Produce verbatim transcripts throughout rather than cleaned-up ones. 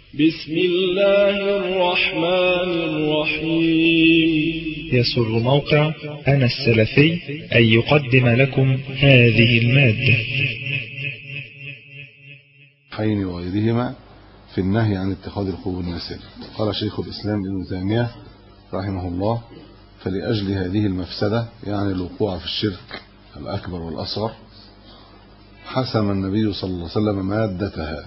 بسم الله الرحمن الرحيم. يسر موقع أنا السلفي أن يقدم لكم هذه المادة. حين وغيرهما في النهي عن اتخاذ القبور مساجد. قال شيخ الإسلام ابن تيمية رحمه الله: فلأجل هذه المفسدة، يعني الوقوع في الشرك الأكبر والأصغر، حسم النبي صلى الله عليه وسلم مادتها،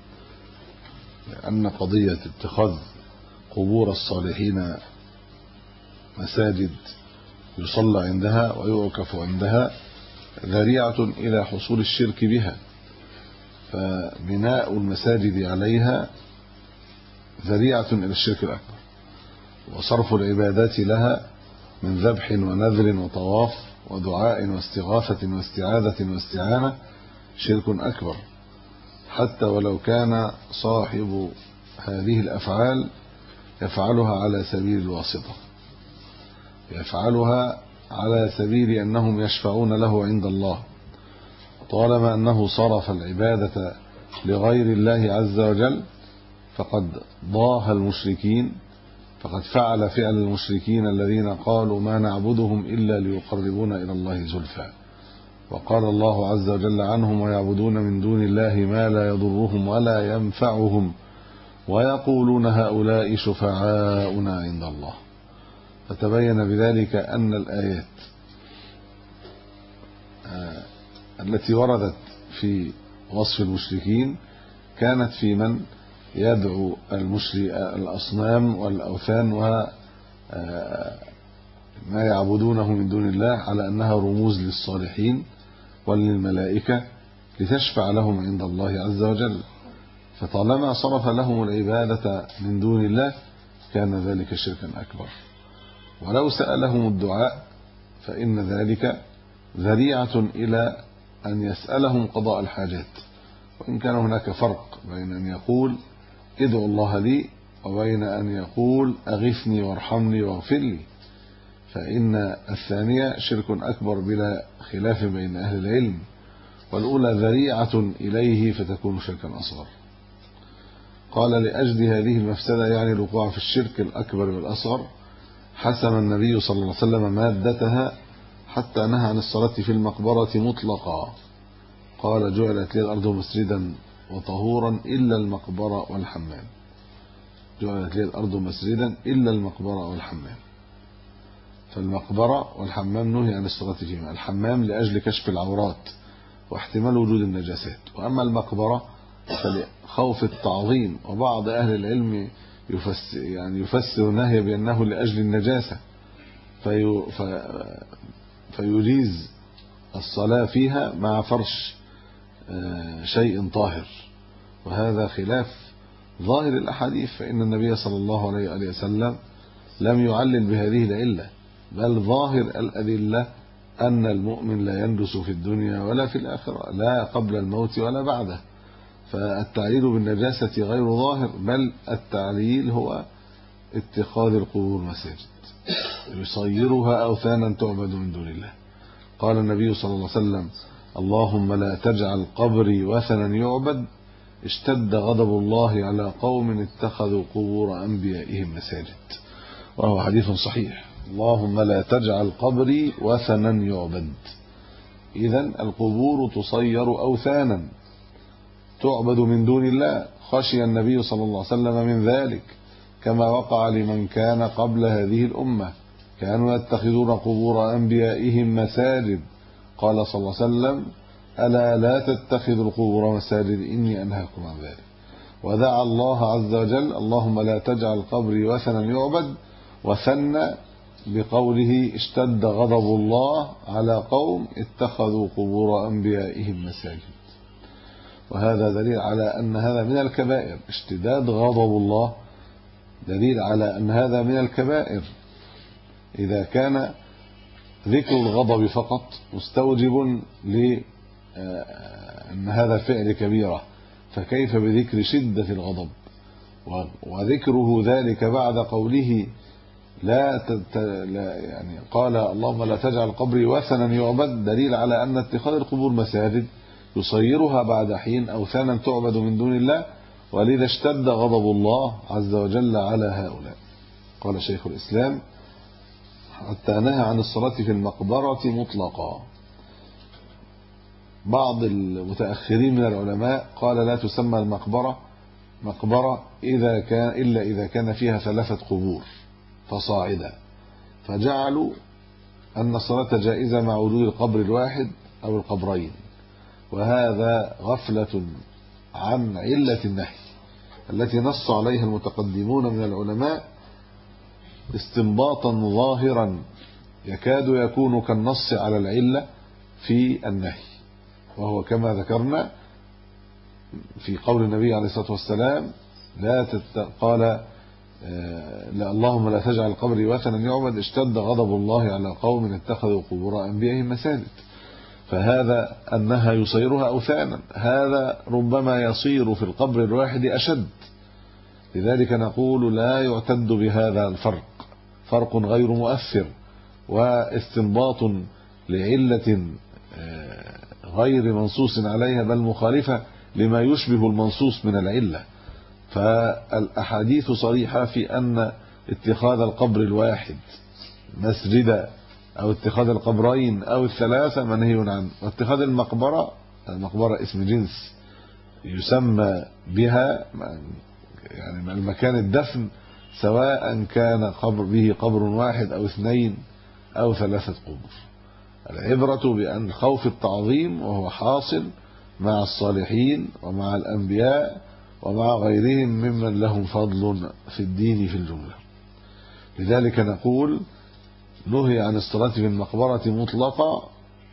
لأن قضية اتخاذ قبور الصالحين مساجد يصلى عندها ويوقف عندها ذريعة إلى حصول الشرك بها، فبناء المساجد عليها ذريعة إلى الشرك الأكبر، وصرف العبادات لها من ذبح ونذر وطواف ودعاء واستغاثة واستعاذة واستعانة شرك أكبر، حتى ولو كان صاحب هذه الأفعال يفعلها على سبيل الواسطة، يفعلها على سبيل أنهم يشفعون له عند الله، طالما أنه صرف العبادة لغير الله عز وجل فقد ضاهى المشركين، فقد فعل فعل المشركين الذين قالوا ما نعبدهم إلا ليقربونا إلى الله زلفى. وقال الله عز وجل عنهم: ويعبدون من دون الله ما لا يضرهم ولا ينفعهم ويقولون هؤلاء شفعاؤنا عند الله. فتبين بذلك أن الآيات التي وردت في وصف المشركين كانت في من يدعو الأصنام والأوثان وما يعبدونه من دون الله على أنها رموز للصالحين وللملائكة لتشفع لهم عند الله عز وجل، فطالما صرف لهم العبادة من دون الله كان ذلك شركا أكبر. ولو سألهم الدعاء فإن ذلك ذريعة إلى أن يسألهم قضاء الحاجات، وإن كان هناك فرق بين أن يقول ادعو الله لي وبين أن يقول أغثني وارحمني واغفر لي، فإن الثانية شرك أكبر بلا خلاف بين أهل العلم، والأولى ذريعة إليه فتكون شركا أصغر. قال: لأجل هذه المفسدة، يعني الوقوع في الشرك الأكبر والأصغر، حسم النبي صلى الله عليه وسلم مادتها حتى نهى عن الصلاة في المقبرة مطلقا. قال: جعلت لي الأرض مسجدا وطهورا إلا المقبرة والحمام. جعلت لي الأرض مسجدا إلا المقبرة والحمام. فالمقبرة والحمام نهي عن الصلاة فيهما. الحمام لأجل كشف العورات واحتمال وجود النجاسات، وأما المقبرة فلخوف التعظيم، وبعض أهل العلم يفسر يعني يفسر النهي بأنه لأجل النجاسة في فيجيز الصلاة فيها مع فرش شيء طاهر، وهذا خلاف ظاهر الأحاديث، فإن النبي صلى الله عليه وسلم لم يعلل بهذه العلة، بل ظاهر الأدلة أن المؤمن لا ينجس في الدنيا ولا في الآخرة، لا قبل الموت ولا بعده، فالتعليل بالنجاسة غير ظاهر، بل التعليل هو اتخاذ القبور مساجد يصيرها أوثانا تعبد من دون الله. قال النبي صلى الله عليه وسلم: اللهم لا تجعل قبري وثنا يعبد، اشتد غضب الله على قوم اتخذوا قبور أنبيائهم مساجد. وهو حديث صحيح: اللهم لا تجعل قبري وثنا يعبد. إذن القبور تصير أوثانا تعبد من دون الله، خشي النبي صلى الله عليه وسلم من ذلك، كما وقع لمن كان قبل هذه الأمة، كانوا يتخذون قبور أنبيائهم مساجد. قال صلى الله عليه وسلم: ألا لا تتخذوا القبور مساجد إني أنهاكم عن ذلك. ودعا الله عز وجل: اللهم لا تجعل قبري وثنا يعبد، وثنى بقوله: اشتد غضب الله على قوم اتخذوا قبور أنبيائهم مساجد. وهذا دليل على أن هذا من الكبائر، اشتداد غضب الله دليل على أن هذا من الكبائر. إذا كان ذكر الغضب فقط مستوجب لأن هذا فعل كبيرة، فكيف بذكر شدة الغضب؟ وذكره ذلك بعد قوله لا, تت... لا يعني قال: اللهم لا تجعل قبري وثنا يعبد، دليل على أن اتخاذ القبور مساجد يصيرها بعد حين أوثانا تعبد من دون الله، ولذا اشتد غضب الله عز وجل على هؤلاء. قال شيخ الإسلام: حتى نهى عن الصلاة في المقبرة مطلقا. بعض المتأخرين من العلماء قال لا تسمى المقبرة مقبرة إذا كان إلا إذا كان فيها ثلاثة قبور فصاعدا، فجعلوا أن الصلاة جائزة مع وجود القبر الواحد أو القبرين، وهذا غفلة عن علة النهي التي نص عليها المتقدمون من العلماء استنباطا ظاهرا يكاد يكون كالنص على العلة في النهي، وهو كما ذكرنا في قول النبي عليه الصلاة والسلام: لا تت... قال لا اللهم لا تجعل قبري وثنا يعبد اشتد غضب الله على قوم اتخذوا قبور أنبيائهم مساجد. فهذا أنها يصيرها أوثانا، هذا ربما يصير في القبر الواحد أشد. لذلك نقول لا يعتد بهذا الفرق، فرق غير مؤثر واستنباط لعلة غير منصوص عليها بل مخالفة لما يشبه المنصوص من العلة. فالأحاديث صريحة في أن اتخاذ القبر الواحد مسجدا أو اتخاذ القبرين أو الثلاثة منهي عنه، واتخاذ المقبرة المقبرة اسم جنس يسمى بها يعني المكان الدفن، سواء كان قبر به قبر واحد أو اثنين أو ثلاثة قبور. العبرة بأن خوف التعظيم وهو حاصل مع الصالحين ومع الأنبياء ومع غيرهم ممن لهم فضل في الدين في الجملة. لذلك نقول نهي عن الصلاة في المقبرة مطلقا،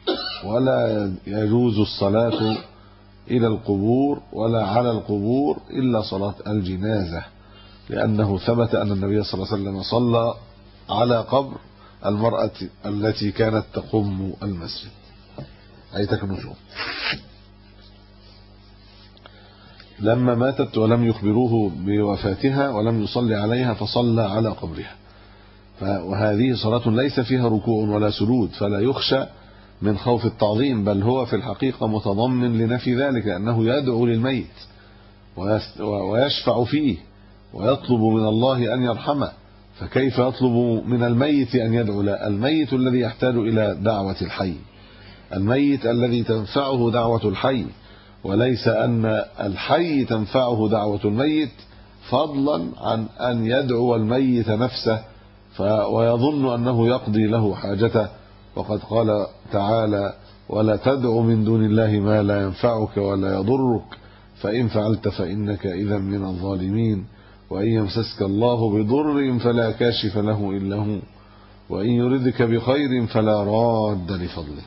ولا يجوز الصلاة إلى القبور ولا على القبور إلا صلاة الجنازة، لأنه ثبت أن النبي صلى الله عليه وسلم صلى على قبر المرأة التي كانت تقوم المسجد أيتك النجوم لما ماتت ولم يخبروه بوفاتها ولم يصلي عليها فصلى على قبرها. وهذه صلاة ليس فيها ركوع ولا سجود، فلا يخشى من خوف التعظيم، بل هو في الحقيقة متضمن لنفي ذلك، أنه يدعو للميت ويشفع فيه ويطلب من الله أن يرحمه. فكيف يطلب من الميت أن يدعو له؟ الميت الذي يحتاج إلى دعوة الحي، الميت الذي تنفعه دعوة الحي، وليس أن الحي تنفعه دعوة الميت، فضلا عن أن يدعو الميت نفسه ويظن أنه يقضي له حاجته. وقد قال تعالى: ولا تدع من دون الله ما لا ينفعك ولا يضرك فإن فعلت فإنك إذا من الظالمين، وإن يمسسك الله بضر فلا كاشف له إلا هو، وإن يردك بخير فلا راد لفضله.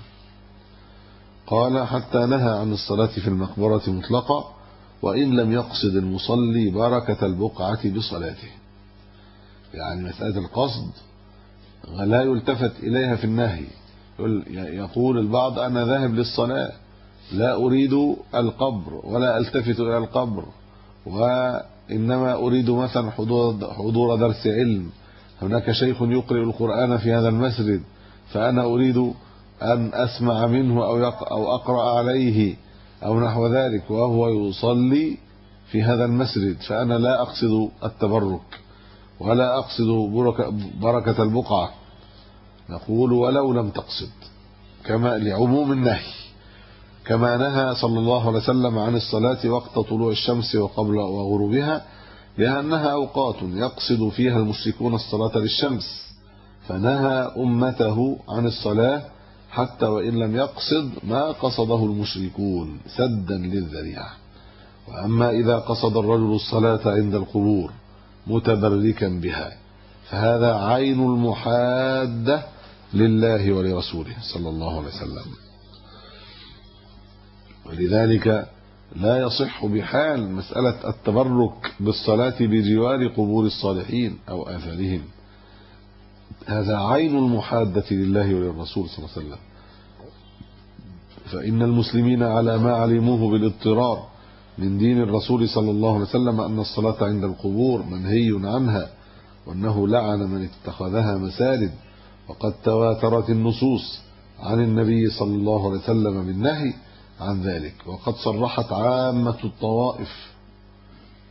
قال: حتى نهى عن الصلاة في المقبرة مطلقا، وإن لم يقصد المصلي بركة البقعة بصلاته. يعني مسألة القصد لا يلتفت إليها في النهي. يقول البعض: أنا ذاهب للصلاة لا أريد القبر ولا ألتفت إلى القبر، وإنما أريد مثلا حضور درس علم، هناك شيخ يقرأ القرآن في هذا المسجد فأنا أريد أن أسمع منه أو أقرأ عليه أو نحو ذلك، وهو يصلي في هذا المسجد، فأنا لا أقصد التبرك ولا أقصد بركة البقعة. نقول: ولو لم تقصد، كما لعموم النهي، كما نهى صلى الله عليه وسلم عن الصلاة وقت طلوع الشمس وقبل وغروبها، لأنها أوقات يقصد فيها المشركون الصلاة للشمس، فنهى أمته عن الصلاة حتى وإن لم يقصد ما قصده المشركون سدا للذريعة. وأما إذا قصد الرجل الصلاة عند القبور متبركا بها فهذا عين المحادة لله ولرسوله صلى الله عليه وسلم. ولذلك لا يصح بحال مسألة التبرك بالصلاة بجوار قبور الصالحين أو آثارهم، هذا عين المحادة لله وللرسول صلى الله عليه وسلم. فإن المسلمين على ما علموه بالاضطرار من دين الرسول صلى الله عليه وسلم أن الصلاة عند القبور منهي عنها، وأنه لعن من اتخذها مساجد، وقد تواترت النصوص عن النبي صلى الله عليه وسلم بالنهي عن ذلك. وقد صرحت عامة الطوائف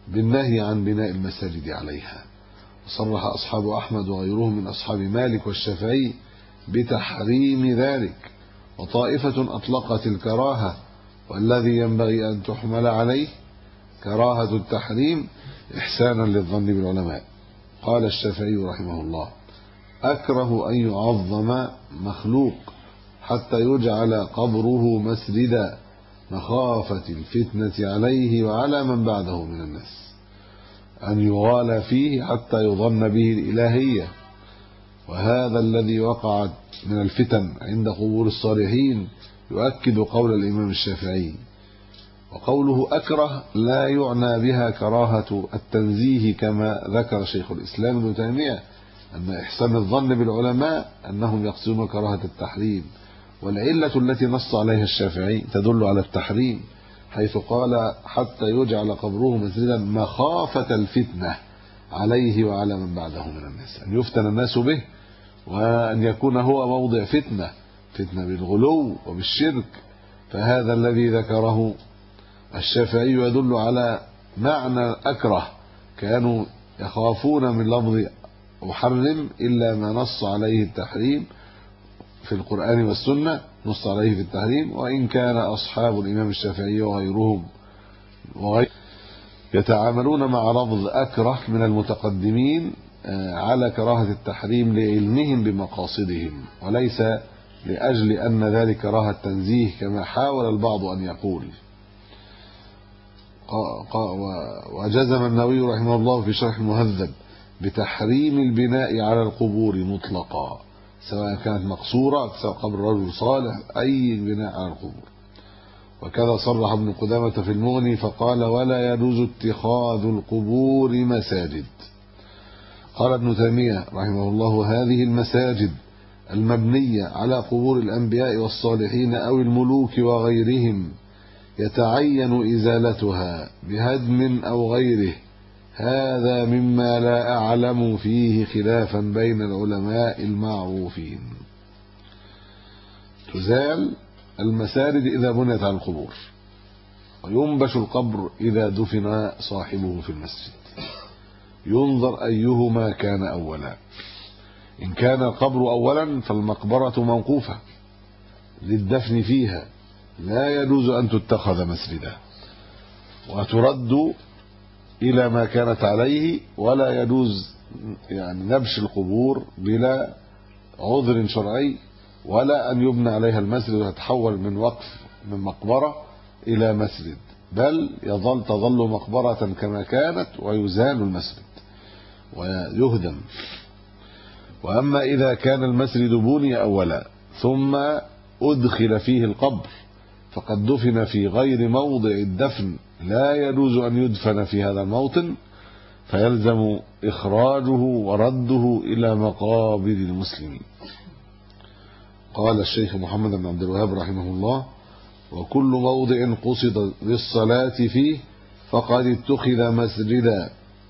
بالنهي عن بناء المساجد عليها. وصرح أصحاب أحمد وغيرهم من أصحاب مالك والشافعي بتحريم ذلك، وطائفة أطلقت الكراهة، والذي ينبغي أن تحمل عليه كراهة التحريم إحسانا للظن بالعلماء. قال الشافعي رحمه الله: أكره أن يعظم مخلوق حتى يجعل قبره مسجدا مخافة الفتنة عليه وعلى من بعده من الناس، أن يغالى فيه حتى يظن به الإلهية، وهذا الذي وقعت من الفتن عند قبور الصالحين يؤكد قول الإمام الشافعي. وقوله أكره لا يعنى بها كراهة التنزيه، كما ذكر شيخ الإسلام ابن تيمية أن إحسان الظن بالعلماء أنهم يقصدون كراهة التحريم، والعلة التي نص عليها الشافعي تدل على التحريم، حيث قال: حتى يجعل قبره مسجدا مخافة الفتنة عليه وعلى من بعده من الناس، أن يفتن الناس به، وأن يكون هو موضع فتنة فتنة بالغلو وبالشرك. فهذا الذي ذكره الشافعي يدل على معنى أكره، كانوا يخافون من لفظ أحرم إلا ما نص عليه التحريم في القرآن والسنة، نص عليه في التحريم. وإن كان أصحاب الإمام الشافعي وغيرهم وغير يتعاملون مع لفظ أكره من المتقدمين على كراهة التحريم لعلمهم بمقاصدهم، وليس لأجل أن ذلك كراهة تنزيه كما حاول البعض أن يقول. وجزم النووي رحمه الله في شرح المهذب بتحريم البناء على القبور مطلقا، سواء كانت مقصورة سواء قبر رجل صالح، أي بناء على القبور. وكذا صرح ابن قدامة في المغني فقال: ولا يجوز اتخاذ القبور مساجد. قال ابن تيمية رحمه الله: هذه المساجد المبنية على قبور الأنبياء والصالحين أو الملوك وغيرهم يتعين إزالتها بهدم أو غيره، هذا مما لا أعلم فيه خلافا بين العلماء المعروفين. تزال المساجد إذا بنيت على القبور، وينبش القبر إذا دفن صاحبه في المسجد، ينظر أيهما كان أولا. إن كان القبر أولا فالمقبرة موقوفة للدفن فيها، لا يجوز أن تتخذ مسجدا وترد إلى ما كانت عليه، ولا يجوز يعني نبش القبور بلا عذر شرعي، ولا أن يبنى عليها المسجد وتتحول من وقف من مقبرة إلى مسجد، بل يظل تظل مقبرة كما كانت ويزال المسجد ويهدم. وأما إذا كان المسجد بني أولا ثم أدخل فيه القبر فقد دفن في غير موضع الدفن، لا يجوز أن يدفن في هذا الموطن، فيلزم إخراجه ورده إلى مقابر المسلمين. قال الشيخ محمد بن عبد الوهاب رحمه الله: وكل موضع قصد للصلاة فيه فقد اتخذ مسجدا،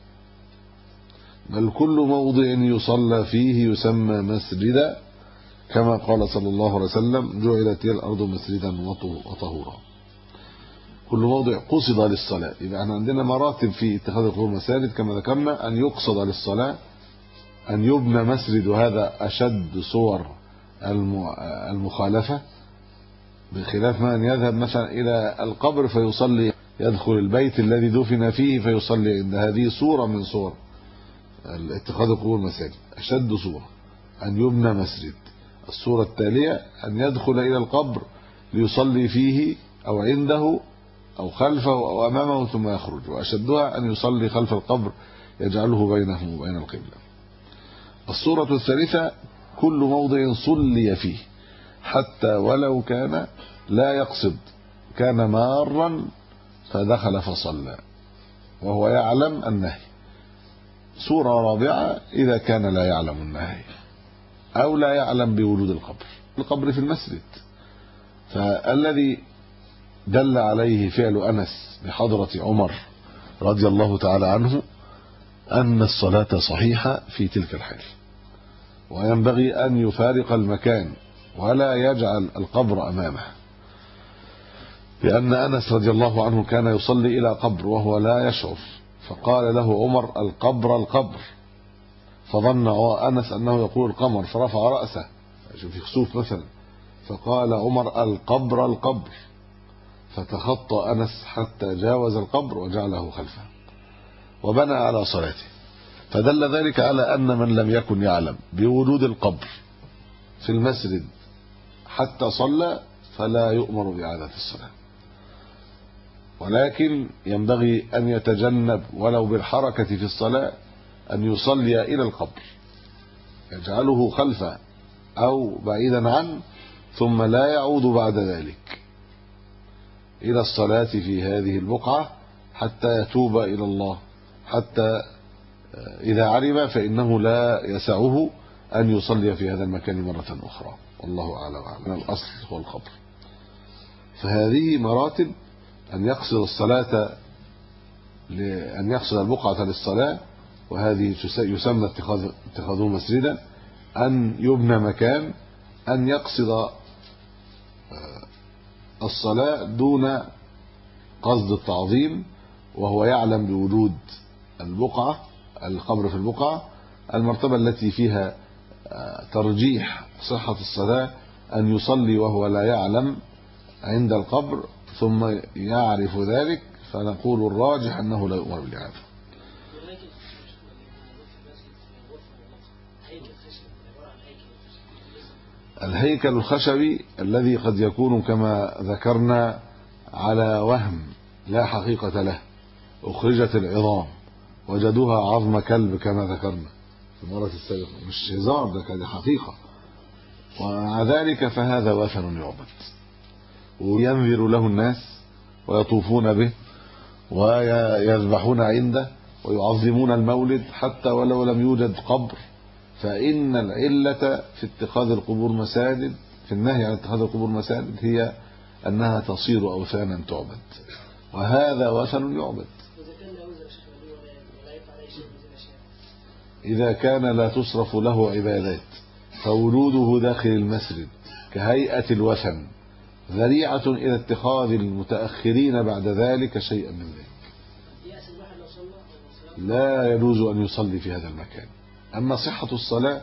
بل كل موضع يصلى فيه يسمى مسجدا، كما قال صلى الله عليه وسلم: جعلت الأرض مسجدا وطهورا. كل موضع قصد للصلاة، يبقى احنا عندنا مراتب في اتخاذ القبور مساجد كما ذكرنا: أن يقصد للصلاة، أن يبنى مسجد، وهذا أشد صور المخالفة، بخلاف ما أن يذهب مثلا إلى القبر فيصلي، يدخل البيت الذي دفن فيه فيصلي عند. هذه صورة من صور اتخاذ القبور مساجد، أشد صورة أن يبنى مسجد. الصورة التالية أن يدخل إلى القبر ليصلي فيه أو عنده أو خلفه أو أمامه ثم يخرج، وأشدها أن يصلي خلف القبر يجعله بينه وبين القبلة. الصورة الثالثة: كل موضع صلي فيه حتى ولو كان لا يقصد، كان مارا فدخل فصلى وهو يعلم النهي. صورة رابعة: إذا كان لا يعلم النهي أو لا يعلم بوجود القبر، القبر في المسجد. فالذي دل عليه فعل أنس بحضرة عمر رضي الله تعالى عنه أن الصلاة صحيحة في تلك الحال، وينبغي أن يفارق المكان ولا يجعل القبر أمامه، لأن أنس رضي الله عنه كان يصلي إلى قبر وهو لا يشعر، فقال له عمر القبر القبر، فظن أنس أنه يقول القمر فرفع رأسه، شوف في خسوف مثلا، فقال عمر القبر القبر، فتخطى أنس حتى جاوز القبر وجعله خلفه وبنى على صلاته. فدل ذلك على أن من لم يكن يعلم بوجود القبر في المسجد حتى صلى فلا يؤمر بإعادة الصلاة، ولكن ينبغي أن يتجنب ولو بالحركة في الصلاة أن يصلي إلى القبر، يجعله خلفه أو بعيدا عنه، ثم لا يعود بعد ذلك إلى الصلاة في هذه البقعة حتى يتوب إلى الله، حتى إذا علم فإنه لا يسعه أن يصلي في هذا المكان مرة أخرى، والله أعلم وأعلم. الأصل هو القبر. فهذه مراتب: أن يقصد الصلاة، أن يقصد البقعة للصلاة، وهذه يسمى اتخاذ اتخاذه مسجدا، أن يبنى مكان، أن يقصد الصلاة دون قصد التعظيم وهو يعلم بوجود البقعة القبر في البقعة. المرتبة التي فيها ترجيح صحة الصلاة أن يصلي وهو لا يعلم عند القبر ثم يعرف ذلك، فنقول الراجح أنه لا يؤمر بالإعادة. الهيكل الخشبي الذي قد يكون كما ذكرنا على وهم لا حقيقة له، أخرجت العظام وجدوها عظم كلب كما ذكرنا في المرة السابقة، مش هزار، ده كان حقيقة، ومع ذلك فهذا وثن يعبد وينذر له الناس ويطوفون به ويذبحون عنده ويعظمون المولد حتى ولو لم يوجد قبر. فإن العلة في اتخاذ القبور مساجد، في النهي عن اتخاذ القبور مساجد، هي أنها تصير أوثانا تعبد، وهذا وثن يعبد. إذا كان لا تصرف له عبادات فوجوده داخل المسجد كهيئة الوثن ذريعة إلى اتخاذ المتأخرين بعد ذلك شيئا من ذلك، لا يجوز أن يصلي في هذا المكان. أما صحة الصلاة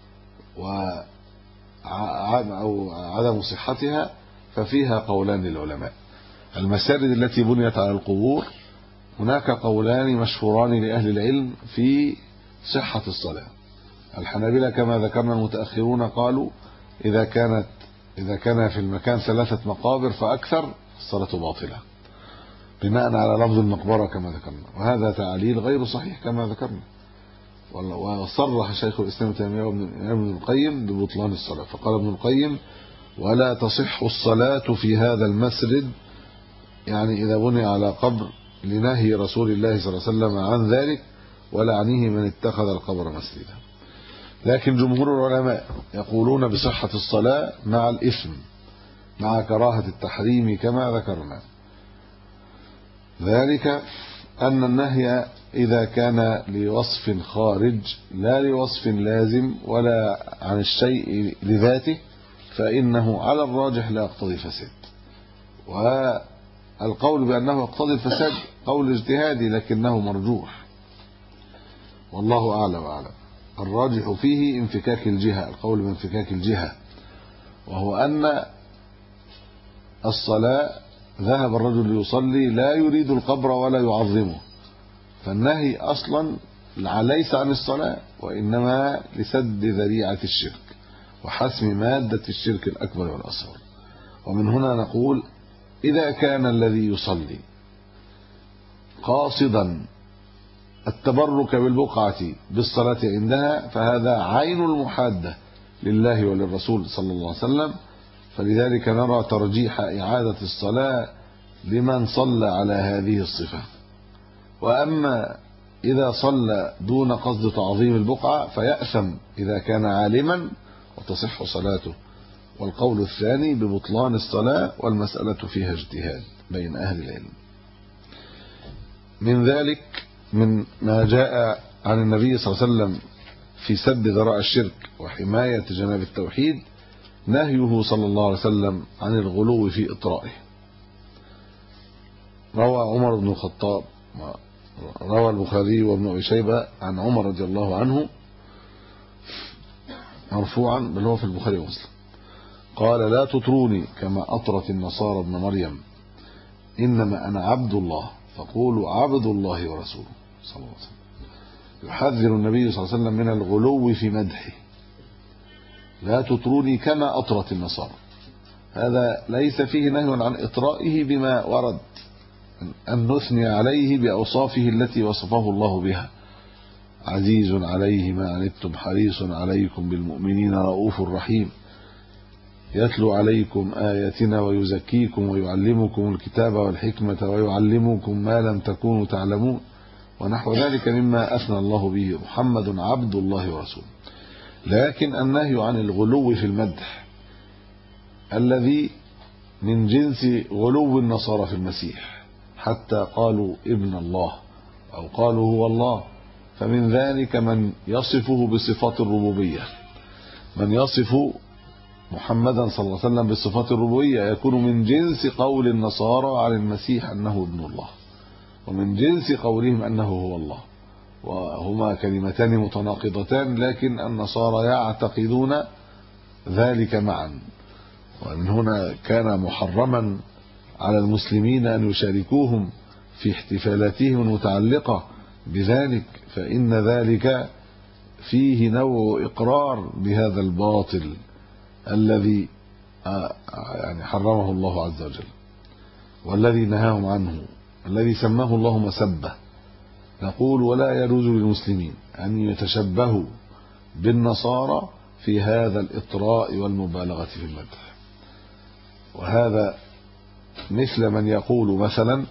أو عدم صحتها ففيها قولان للعلماء. المساجد التي بنيت على القبور هناك قولان مشهوران لأهل العلم في صحة الصلاة. الحنابلة كما ذكرنا المتأخرون قالوا إذا كانت إذا كان في المكان ثلاثة مقابر فأكثر الصلاة باطلة بناء على لفظ المقبرة كما ذكرنا، وهذا تعليل غير صحيح كما ذكرنا. وصرح شيخ الإسلام تيمية وابن القيم ببطلان الصلاة، فقال ابن القيم ولا تصح الصلاة في هذا المسجد، يعني إذا بني على قبر، لنهي رسول الله صلى الله عليه وسلم عن ذلك ولعنه من اتخذ القبر مسجدا. لكن جمهور العلماء يقولون بصحة الصلاة مع الإثم، مع كراهة التحريم كما ذكرنا. ذلك أن النهي إذا كان لوصف خارج لا لوصف لازم ولا عن الشيء لذاته فإنه على الراجح لا يقتضي الفساد، والقول بأنه يقتضي الفساد قول اجتهادي لكنه مرجوح، والله أعلى وأعلم. الراجح فيه انفكاك الجهة، القول بانفكاك الجهة، وهو أن الصلاة ذهب الرجل ليصلي لا يريد القبر ولا يعظمه، فالنهي أصلا ليس عن الصلاة وإنما لسد ذريعة الشرك وحسم مادة الشرك الأكبر والأصغر. ومن هنا نقول إذا كان الذي يصلي قاصدا التبرك بالبقعة بالصلاة عندها فهذا عين المحادة لله وللرسول صلى الله عليه وسلم، فلذلك نرى ترجيح إعادة الصلاة لمن صلى على هذه الصفة. وأما إذا صلى دون قصد تعظيم البقعة فيأثم إذا كان عالما وتصح صلاته. والقول الثاني ببطلان الصلاة، والمسألة فيها اجتهاد بين أهل العلم. من ذلك من ما جاء عن النبي صلى الله عليه وسلم في سد ذراع الشرك وحماية جناب التوحيد نهيه صلى الله عليه وسلم عن الغلو في إطرائه. روى عمر بن الخطاب روى البخاري وابن أبي شيبة عن عمر رضي الله عنه مرفوعا، بل هو في البخاري ومسلم، قال: لا تطروني كما أطرت النصارى ابن مريم، إنما أنا عبد الله فقولوا عبد الله ورسوله صلى الله عليه وسلم. يحذر النبي صلى الله عليه وسلم من الغلو في مدحه: لا تطروني كما أطرت النصارى. هذا ليس فيه نهي عن إطرائه بما ورد، أن نثني عليه بأوصافه التي وصفه الله بها: عزيز عليه ما عنتم حريص عليكم بالمؤمنين رؤوف رحيم، يتلو عليكم آياتنا ويزكيكم ويعلمكم الكتاب والحكمة ويعلمكم ما لم تكونوا تعلمون، ونحو ذلك مما أثنى الله به محمد عبد الله ورسوله. لكن النهي عن الغلو في المدح الذي من جنس غلو النصارى في المسيح، حتى قالوا ابن الله أو قالوا هو الله، فمن ذلك من يصفه بصفات الربوبية، من يصف محمدا صلى الله عليه وسلم بصفات الربوبية يكون من جنس قول النصارى عن المسيح أنه ابن الله، ومن جنس قولهم أنه هو الله، وهما كلمتان متناقضتان، لكن النصارى يعتقدون ذلك معا. ومن هنا كان محرما على المسلمين أن يشاركوهم في احتفالاتهم المتعلقة بذلك، فإن ذلك فيه نوع إقرار بهذا الباطل الذي يعني حرمه الله عز وجل، والذي نهاهم عنه، الذي سماه الله مسبة. نقول: ولا يجوز للمسلمين أن يتشبهوا بالنصارى في هذا الإطراء والمبالغة في المدح. وهذا مثل من يقول مثلا: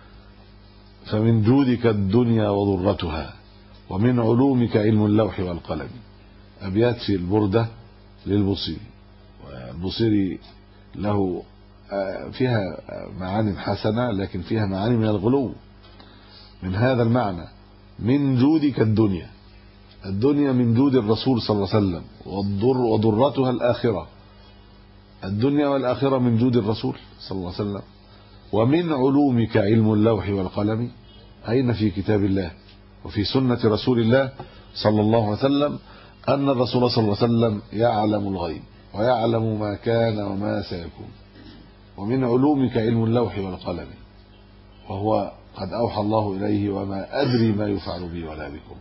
فمن جودك الدنيا وضرتها ومن علومك علم اللوح والقلم. أبيات في البردة للبصيري، والبصيري له فيها معاني حسنة، لكن فيها معاني من الغلو من هذا المعنى: من جودك الدنيا، الدنيا من جود الرسول صلى الله عليه وسلم، والضر وضرتها الآخرة، الدنيا والآخرة من جود الرسول صلى الله عليه وسلم. ومن علومك علم اللوح والقلم، أين في كتاب الله وفي سنة رسول الله صلى الله عليه وسلم أن الرسول صلى الله عليه وسلم يعلم الغيب ويعلم ما كان وما سيكون. ومن علومك علم اللوح والقلم، وهو قد أوحى الله إليه: وما أدري ما يفعل بي ولا بكم،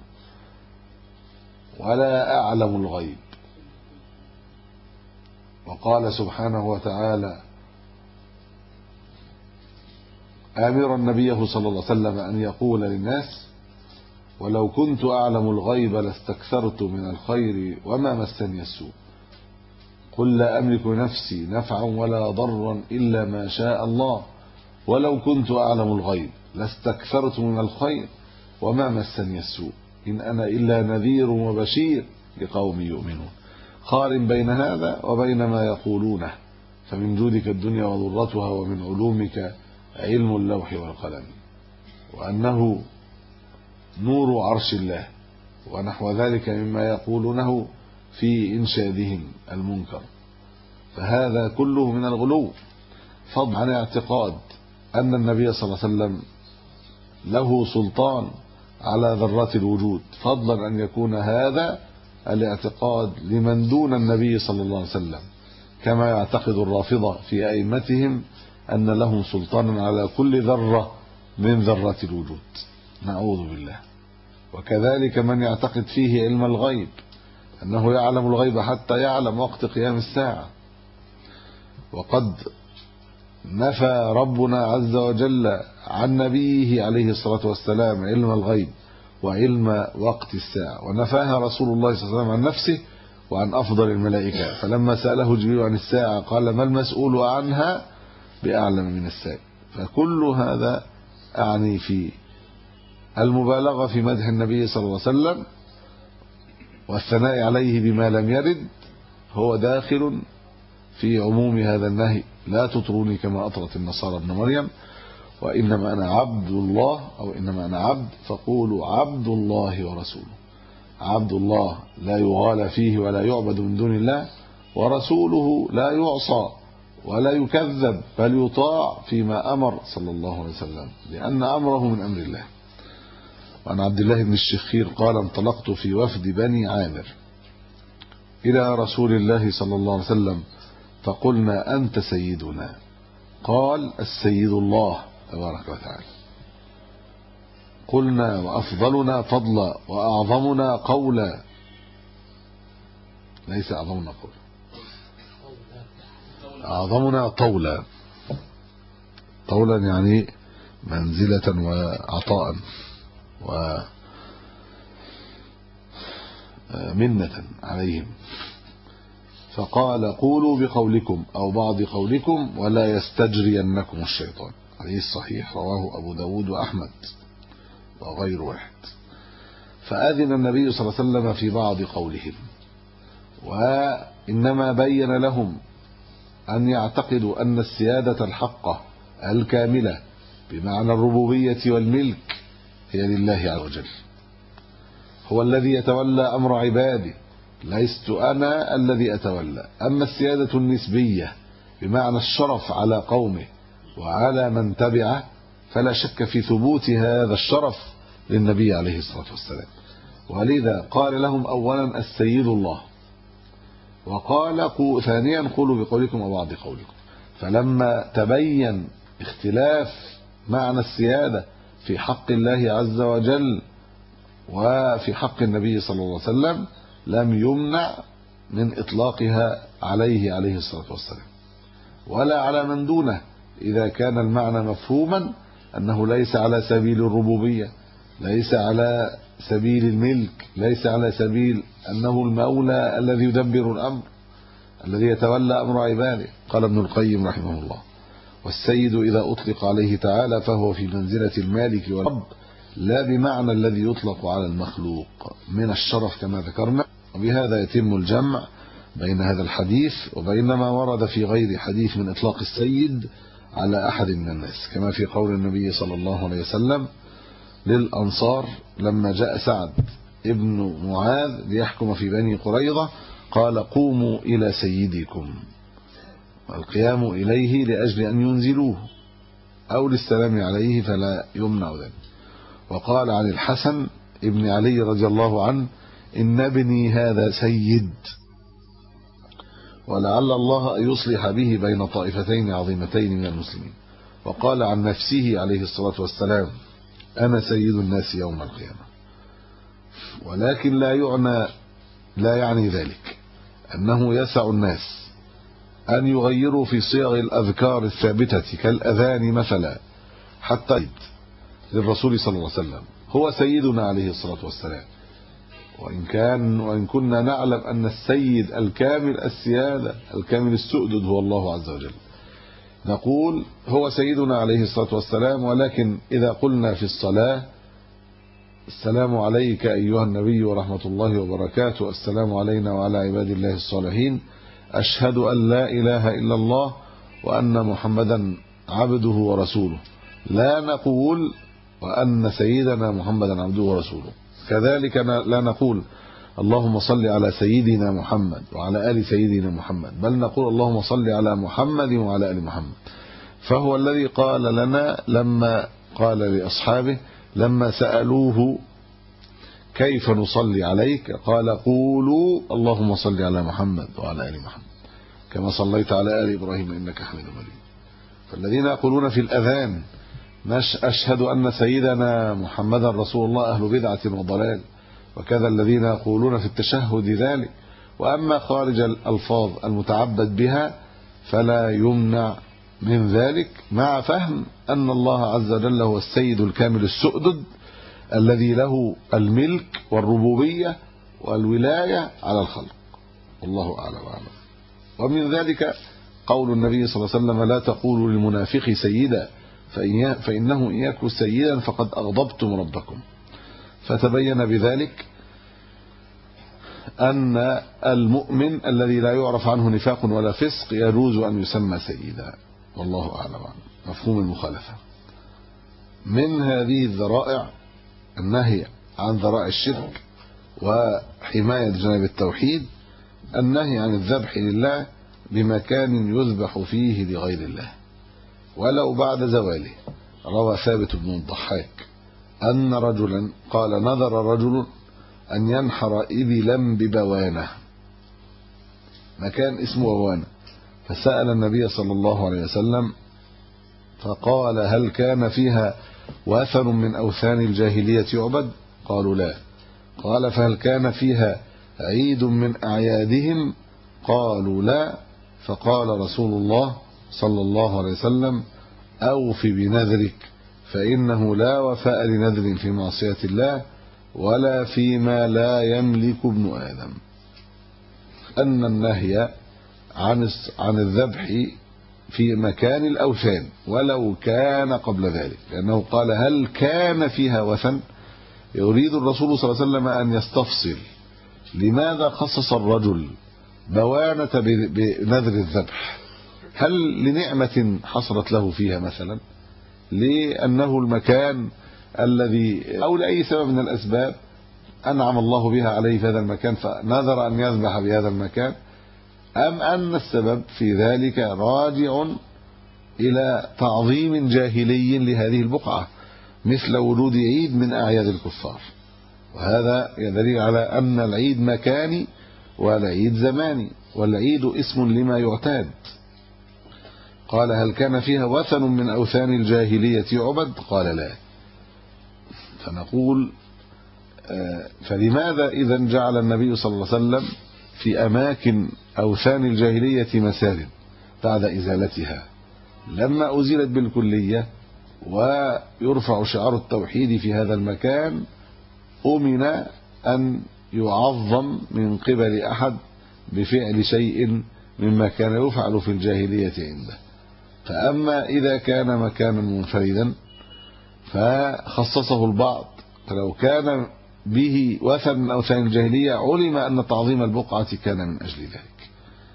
ولا أعلم الغيب. وقال سبحانه وتعالى آمرا نبيه صلى الله عليه وسلم أن يقول للناس: ولو كنت أعلم الغيب لاستكثرت من الخير وما مسني السوء، قل لا أملك نفسي نفعا ولا ضرا إلا ما شاء الله، ولو كنت أعلم الغيب لاستكثرت من الخير وما مسني السوء، إن أنا إلا نذير وبشير لقوم يؤمنون. قارن بين هذا وبين ما يقولونه: فمن جودك الدنيا وضرتها ومن علومك علم اللوح والقلم، وأنه نور عرش الله، ونحو ذلك مما يقولونه في إنشادهم المنكر. فهذا كله من الغلو، فضلا عن اعتقاد أن النبي صلى الله عليه وسلم له سلطان على ذرات الوجود، فضلا أن يكون هذا الاعتقاد لمن دون النبي صلى الله عليه وسلم، كما يعتقد الرافضة في أئمتهم أن لهم سلطانا على كل ذرة من ذرات الوجود، نعوذ بالله. وكذلك من يعتقد فيه علم الغيب، أنه يعلم الغيب حتى يعلم وقت قيام الساعة. وقد نفى ربنا عز وجل عن نبيه عليه الصلاة والسلام علم الغيب وعلم وقت الساعة، ونفاها رسول الله صلى الله عليه وسلم عن نفسه وعن أفضل الملائكة. فلما سأله جبريل عن الساعة قال: ما المسؤول عنها بأعلم من السائل. فكل هذا أعني في المبالغة في مدح النبي صلى الله عليه وسلم والثناء عليه بما لم يرد هو داخل في عموم هذا النهي: لا تطروني كما أطرت النصارى ابن مريم، وإنما أنا عبد الله، أو إنما أنا عبد فقولوا عبد الله ورسوله. عبد الله لا يغالى فيه ولا يعبد من دون الله، ورسوله لا يعصى ولا يكذب بل يطاع فيما أمر صلى الله عليه وسلم، لأن أمره من أمر الله. وعن عبد الله بن الشخير قال انطلقت في وفد بني عامر إلى رسول الله صلى الله عليه وسلم فقلنا أنت سيدنا، قال السيد الله تبارك وتعالى. قلنا وأفضلنا فضلا وأعظمنا قولا، ليس أعظمنا قولا، أعظمنا طولا، طولا يعني منزلة وعطاء ومنة عليهم. فقال قولوا بقولكم أو بعض قولكم ولا يستجرينكم الشيطان. حديث صحيح رواه أبو داود وأحمد وغير واحد. فأذن النبي صلى الله عليه وسلم في بعض قولهم، وإنما بين لهم أن يعتقدوا أن السيادة الحقة الكاملة بمعنى الربوبية والملك هي لله عز وجل، هو الذي يتولى أمر عباده، لست أنا الذي أتولى. أما السيادة النسبية بمعنى الشرف على قومه وعلى من تبعه فلا شك في ثبوت هذا الشرف للنبي عليه الصلاة والسلام. ولذا قال لهم أولا السيد الله، وقال ثانيا قولوا بقولكم أو بعض قولكم. فلما تبين اختلاف معنى السيادة في حق الله عز وجل وفي حق النبي صلى الله عليه وسلم لم يمنع من إطلاقها عليه عليه الصلاة والسلام ولا على من دونه، إذا كان المعنى مفهوما أنه ليس على سبيل الربوبية، ليس على سبيل الملك، ليس على سبيل أنه المولى الذي يدبر الأمر الذي يتولى أمر عباده. قال ابن القيم رحمه الله: والسيد إذا أطلق عليه تعالى فهو في منزلة المالك والرب، لا بمعنى الذي يطلق على المخلوق من الشرف كما ذكرنا. وبهذا يتم الجمع بين هذا الحديث وبين ما ورد في غير حديث من إطلاق السيد على أحد من الناس، كما في قول النبي صلى الله عليه وسلم للأنصار لما جاء سعد ابن معاذ ليحكم في بني قريظة قال قوموا إلى سيدكم، والقيام إليه لأجل أن ينزلوه أو للسلام عليه فلا يمنع ذلك. وقال عن الحسن ابن علي رضي الله عنه إن ابني هذا سيد، ولعل الله أن يصلح به بين طائفتين عظيمتين من المسلمين. وقال عن نفسه عليه الصلاة والسلام أنا سيد الناس يوم القيامة. ولكن لا يعنى لا يعني ذلك أنه يسع الناس أن يغيروا في صيغ الأذكار الثابتة كالأذان مثلا حتى للرسول صلى الله عليه وسلم، هو سيدنا عليه الصلاة والسلام. وإن كان وإن كنا نعلم أن السيد الكامل السيادة الكامل السؤدد هو الله عز وجل، نقول هو سيدنا عليه الصلاة والسلام. ولكن إذا قلنا في الصلاة السلام عليك أيها النبي ورحمة الله وبركاته، السلام علينا وعلى عباد الله الصالحين، أشهد أن لا إله إلا الله وأن محمدا عبده ورسوله، لا نقول وأن سيدنا محمدا عبده ورسوله. كذلك لا نقول اللهم صل على سيدنا محمد وعلى آل سيدنا محمد، بل نقول اللهم صل على محمد وعلى آل محمد. فهو الذي قال لنا لما قال لأصحابه لما سألوه كيف نصلي عليك قال قولوا اللهم صل على محمد وعلى آل محمد كما صليت على آل إبراهيم إنك حميد مجيد. فالذين يقولون في الأذان أشهد أن سيدنا محمدا رسول الله أهل بدعة وضلال، وكذا الذين يقولون في التشهد ذلك. وأما خارج الألفاظ المتعبد بها فلا يمنع من ذلك، مع فهم أن الله عز وجل هو السيد الكامل السؤدد الذي له الملك والربوبية والولاية على الخلق، والله أعلم وأعلم. ومن ذلك قول النبي صلى الله عليه وسلم لا تقولوا للمنافق سيدا فإنه إن يكن سيدا فقد أغضبتم ربكم. فتبين بذلك أن المؤمن الذي لا يعرف عنه نفاق ولا فسق يجوز أن يسمى سيدا، والله أعلم. مفهوم المخالفة من هذه الذرائع النهي عن ذرائع الشرك وحماية جانب التوحيد، النهي عن الذبح لله بمكان يذبح فيه لغير الله ولو بعد زواله. روى ثابت بن الضحاك أن رجلا قال نذر رجل أن ينحر إبلا ببوانة، مكان اسمه بوانة، فسأل النبي صلى الله عليه وسلم فقال هل كان فيها وثن من أوثان الجاهلية يعبد؟ قالوا لا. قال فهل كان فيها عيد من أعيادهم؟ قالوا لا. فقال رسول الله صلى الله عليه وسلم أوف بنذرك فإنه لا وفاء لنذر في معصية الله ولا فيما لا يملك ابن آدم. أن النهي عن عن الذبح في مكان الأوثان ولو كان قبل ذلك، لأنه قال هل كان فيها وثن، يريد الرسول صلى الله عليه وسلم أن يستفصل لماذا خصص الرجل بوانة بنذر الذبح؟ هل لنعمة حصلت له فيها مثلا، لأنه المكان الذي أو لأي سبب من الأسباب أنعم الله بها عليه في هذا المكان فنذر أن يذبح بهذا المكان، أم أن السبب في ذلك راجع إلى تعظيم جاهلي لهذه البقعة مثل ولود عيد من أعياد الكفار؟ وهذا يدل على أن العيد مكاني والعيد زماني، والعيد اسم لما يعتاد. قال هل كان فيها وثن من أوثان الجاهلية يعبد؟ قال لا. فنقول فلماذا إذا جعل النبي صلى الله عليه وسلم في أماكن أوثان الجاهلية مساجد بعد إزالتها؟ لما أزيلت بالكلية ويرفع شعار التوحيد في هذا المكان أمن أن يعظم من قبل أحد بفعل شيء مما كان يفعل في الجاهلية عنده. فأما إذا كان مكانا منفردا فخصصه البعض، فلو كان به وثن من أوثان الجاهلية علم أن تعظيم البقعة كان من أجل ذلك،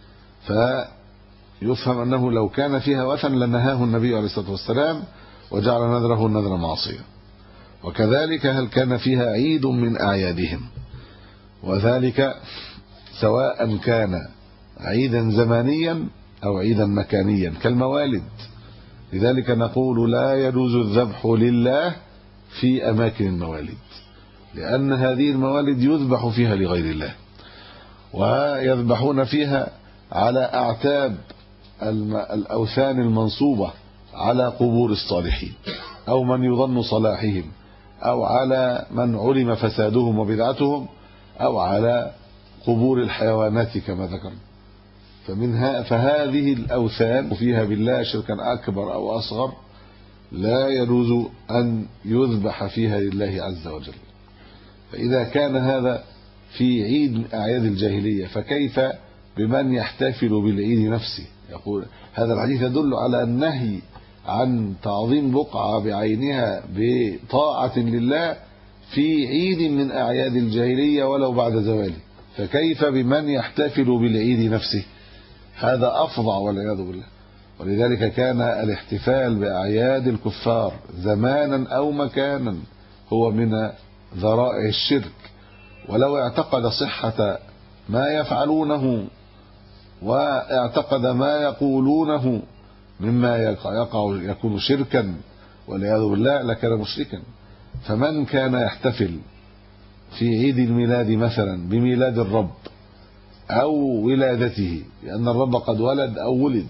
فيفهم أنه لو كان فيها وثن لنهاه النبي عليه الصلاة والسلام وجعل نذره النذر معصية. وكذلك هل كان فيها عيد من أعيادهم، وذلك سواء كان عيدا زمانيا أو عيدا مكانيا كالموالد. لذلك نقول لا يجوز الذبح لله في أماكن الموالد، لأن هذه الموالد يذبح فيها لغير الله، ويذبحون فيها على أعتاب الأوثان المنصوبة على قبور الصالحين أو من يظن صلاحهم أو على من علم فسادهم وبدعتهم أو على قبور الحيوانات كما ذكرنا. فمنها فهذه الأوثان فيها بالله شركا أكبر أو أصغر لا يجوز أن يذبح فيها لله عز وجل. فإذا كان هذا في عيد من أعياد الجاهلية فكيف بمن يحتفل بالعيد نفسه؟ يقول هذا الحديث يدل على النهي عن تعظيم بقعة بعينها بطاعة لله في عيد من أعياد الجاهلية ولو بعد زواله، فكيف بمن يحتفل بالعيد نفسه؟ هذا أفظع والعياذ بالله. ولذلك كان الاحتفال بأعياد الكفار زمانا أو مكانا هو من ذرائع الشرك، ولو اعتقد صحة ما يفعلونه واعتقد ما يقولونه مما يقع يكون شركا والعياذ بالله لكان مشركا. فمن كان يحتفل في عيد الميلاد مثلا بميلاد الرب أو ولادته لأن الرب قد ولد أو ولد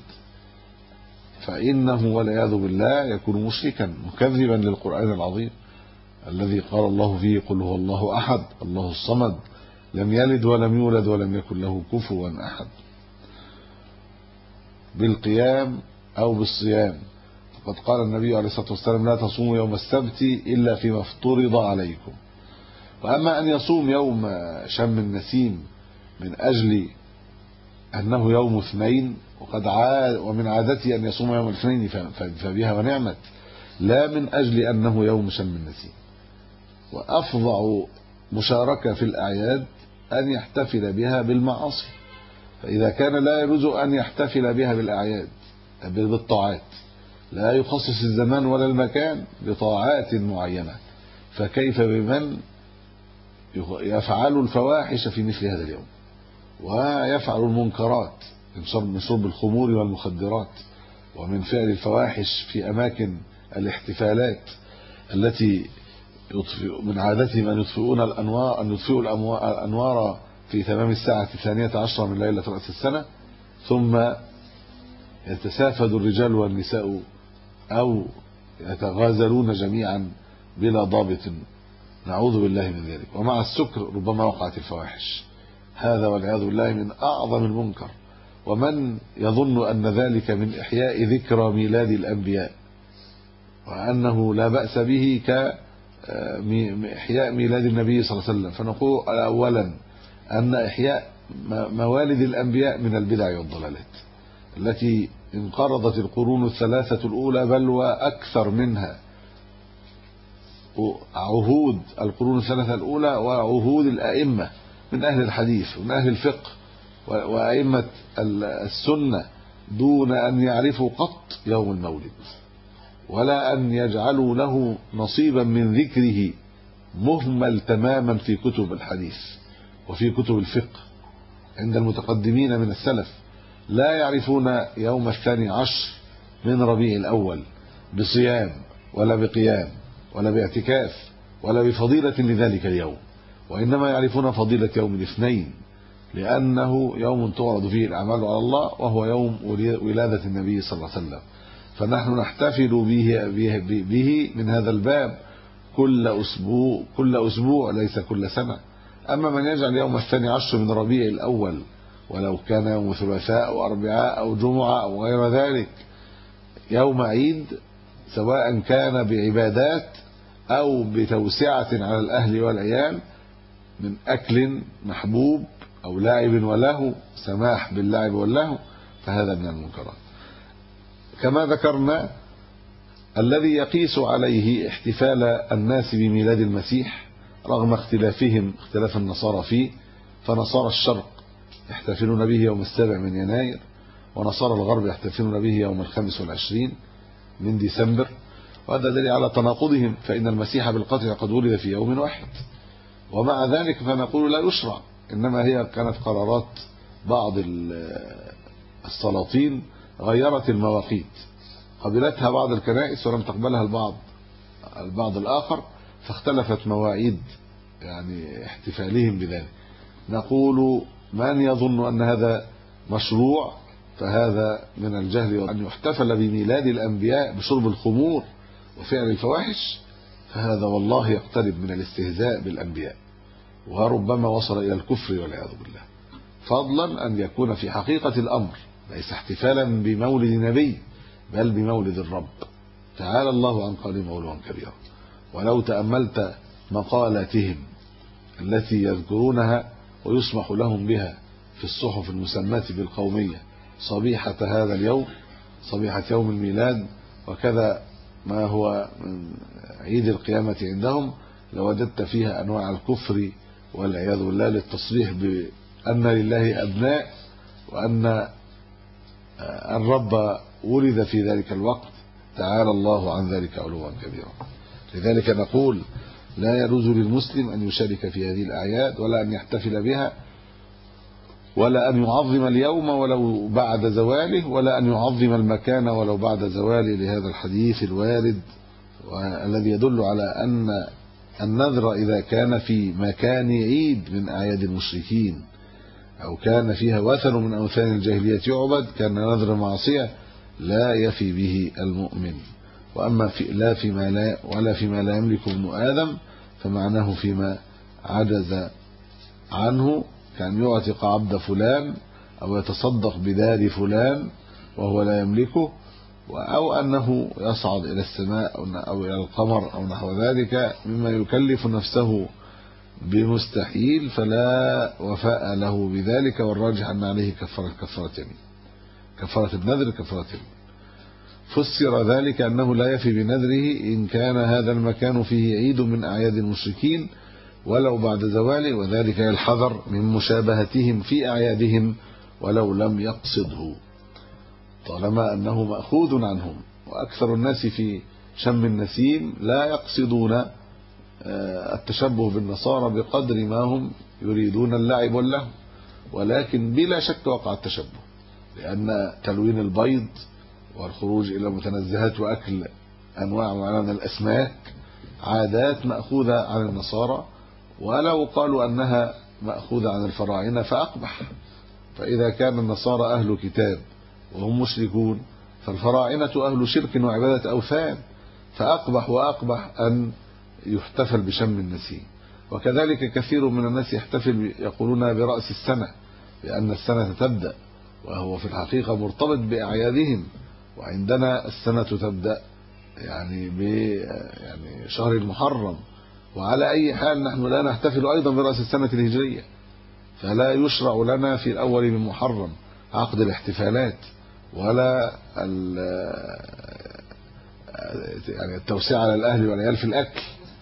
فإنه والعياذ بالله يكون مشركا مكذبا للقرآن العظيم الذي قال الله فيه قل هو الله أحد الله الصمد لم يلد ولم يولد ولم يكن له كفوا أحد. بالقيام أو بالصيام قد قال النبي عليه الصلاة والسلام لا تصوموا يوم السبت إلا فيما افترض عليكم. وأما أن يصوم يوم شم النسيم من أجل أنه يوم اثنين وقد عاد ومن عادته أن يصوم يوم الاثنين فبها ونعمت، لا من أجل أنه يوم شم النسيم. وأفظع مشاركة في الأعياد أن يحتفل بها بالمعاصي، فإذا كان لا يجوز أن يحتفل بها بالأعياد بالطاعات لا يخصص الزمان ولا المكان لطاعات معينة، فكيف بمن يفعل الفواحش في مثل هذا اليوم ويفعل المنكرات من شرب الخمور والمخدرات ومن فعل الفواحش في أماكن الاحتفالات التي يطفئ من عادتهم أن يطفئون الأنوار أن يطفئوا الأنوار في تمام الساعة الثانية عشرة من ليلة رأس السنة، ثم يتسافد الرجال والنساء أو يتغازلون جميعا بلا ضابط، نعوذ بالله من ذلك. ومع السكر ربما وقعت الفواحش، هذا والعياذ بالله من أعظم المنكر. ومن يظن أن ذلك من إحياء ذكرى ميلاد الأنبياء وأنه لا بأس به كإحياء ميلاد النبي صلى الله عليه وسلم، فنقول أولا أن إحياء موالد الأنبياء من البدع والضلالات التي انقرضت القرون الثلاثة الأولى بل وأكثر منها، عهود القرون الثلاثة الأولى وعهود الأئمة من أهل الحديث ومن أهل الفقه وأئمة السنة دون أن يعرفوا قط يوم المولد ولا أن يجعلوا له نصيبا من ذكره، مهمل تماما في كتب الحديث وفي كتب الفقه عند المتقدمين من السلف. لا يعرفون يوم الثاني عشر من ربيع الأول بصيام ولا بقيام ولا باعتكاف ولا بفضيلة لذلك اليوم، وإنما يعرفون فضيلة يوم الاثنين لأنه يوم تعرض فيه الأعمال على الله، وهو يوم ولادة النبي صلى الله عليه وسلم. فنحن نحتفل به, به, به من هذا الباب كل أسبوع كل أسبوع ليس كل سنة. أما من يجعل يوم الثاني عشر من ربيع الأول ولو كان يوم ثلاثاء أو أربعاء أو جمعة أو غير ذلك يوم عيد، سواء كان بعبادات أو بتوسعة على الأهل والعيال من أكل محبوب أو لعب وله، سماح باللعب واللهو، فهذا من المنكرات. كما ذكرنا الذي يقيس عليه احتفال الناس بميلاد المسيح رغم اختلافهم اختلاف النصارى فيه، فنصارى الشرق يحتفلون به يوم السابع من يناير، ونصارى الغرب يحتفلون به يوم الخامس والعشرين من ديسمبر، وهذا دليل على تناقضهم، فإن المسيح بالقطع قد ولد في يوم واحد. ومع ذلك فنقول لا يشرع، إنما هي كانت قرارات بعض السلاطين غيرت المواقيت، قبلتها بعض الكنائس ولم تقبلها البعض البعض الآخر، فاختلفت مواعيد يعني احتفالهم بذلك. نقول من يظن أن هذا مشروع فهذا من الجهل، وأن يحتفل بميلاد الأنبياء بشرب الخمور وفعل الفواحش فهذا والله يقترب من الاستهزاء بالأنبياء، وربما وصل إلى الكفر والعياذ بالله، فضلا أن يكون في حقيقة الأمر ليس احتفالا بمولد نبي بل بمولد الرب. تعالى الله عن قول مولوان كبيرا. ولو تأملت مقالاتهم التي يذكرونها ويسمح لهم بها في الصحف المسماة بالقومية صبيحة هذا اليوم، صبيحة يوم الميلاد وكذا ما هو من عيد القيامة عندهم، لوجدت فيها أنواع الكفر والعياذ بالله للتصريح بأن لله أبناء وأن الرب ولد في ذلك الوقت. تعالى الله عن ذلك علوا كبيرا. لذلك نقول لا يجوز للمسلم أن يشارك في هذه الأعياد ولا أن يحتفل بها ولا أن يعظم اليوم ولو بعد زواله ولا أن يعظم المكان ولو بعد زواله، لهذا الحديث الوارد والذي يدل على أن النذر إذا كان في مكان عيد من أعياد المشركين أو كان فيها وثن من أوثان الجاهلية يعبد كان نذر معصية لا يفي به المؤمن. وأما في لا فيما لا ولا فيما لا يملك ابن آدم فمعناه فيما عجز عنه، كان يعتق عبد فلان أو يتصدق بدار فلان وهو لا يملكه، أو أنه يصعد إلى السماء أو إلى القمر أو نحو ذلك مما يكلف نفسه بمستحيل فلا وفاء له بذلك، والراجح أن عليه كفارة كفارة يمين، كفارة النذر كفارة يمين. فسر ذلك أنه لا يفي بنذره إن كان هذا المكان فيه عيد من أعياد المشركين ولو بعد زواله، وذلك الحذر من مشابهتهم في أعيادهم ولو لم يقصده، طالما أنه مأخوذ عنهم. وأكثر الناس في شم النسيم لا يقصدون التشبه بالنصارى بقدر ما هم يريدون اللعب واللهو، ولكن بلا شك وقع التشبه، لأن تلوين البيض والخروج إلى متنزهات وأكل أنواع معينة من الأسماك عادات مأخوذة عن النصارى، ولو قالوا أنها مأخوذة عن الفراعنة فأقبح. فإذا كان النصارى أهل كتاب وهم مشركون، فالفراعنة أهل شرك وعبادة أوثان، فأقبح وأقبح أن يحتفل بشم النسيم. وكذلك كثير من الناس يحتفل يقولون برأس السنة، لأن السنة تبدأ، وهو في الحقيقة مرتبط بأعيادهم، وعندنا السنة تبدأ يعني ب يعني شهر المحرم. وعلى أي حال نحن لا نحتفل أيضا برأس السنة الهجرية، فلا يشرع لنا في الأول من محرم عقد الاحتفالات ولا يعني التوسيع على الأهل والعيال في الأكل.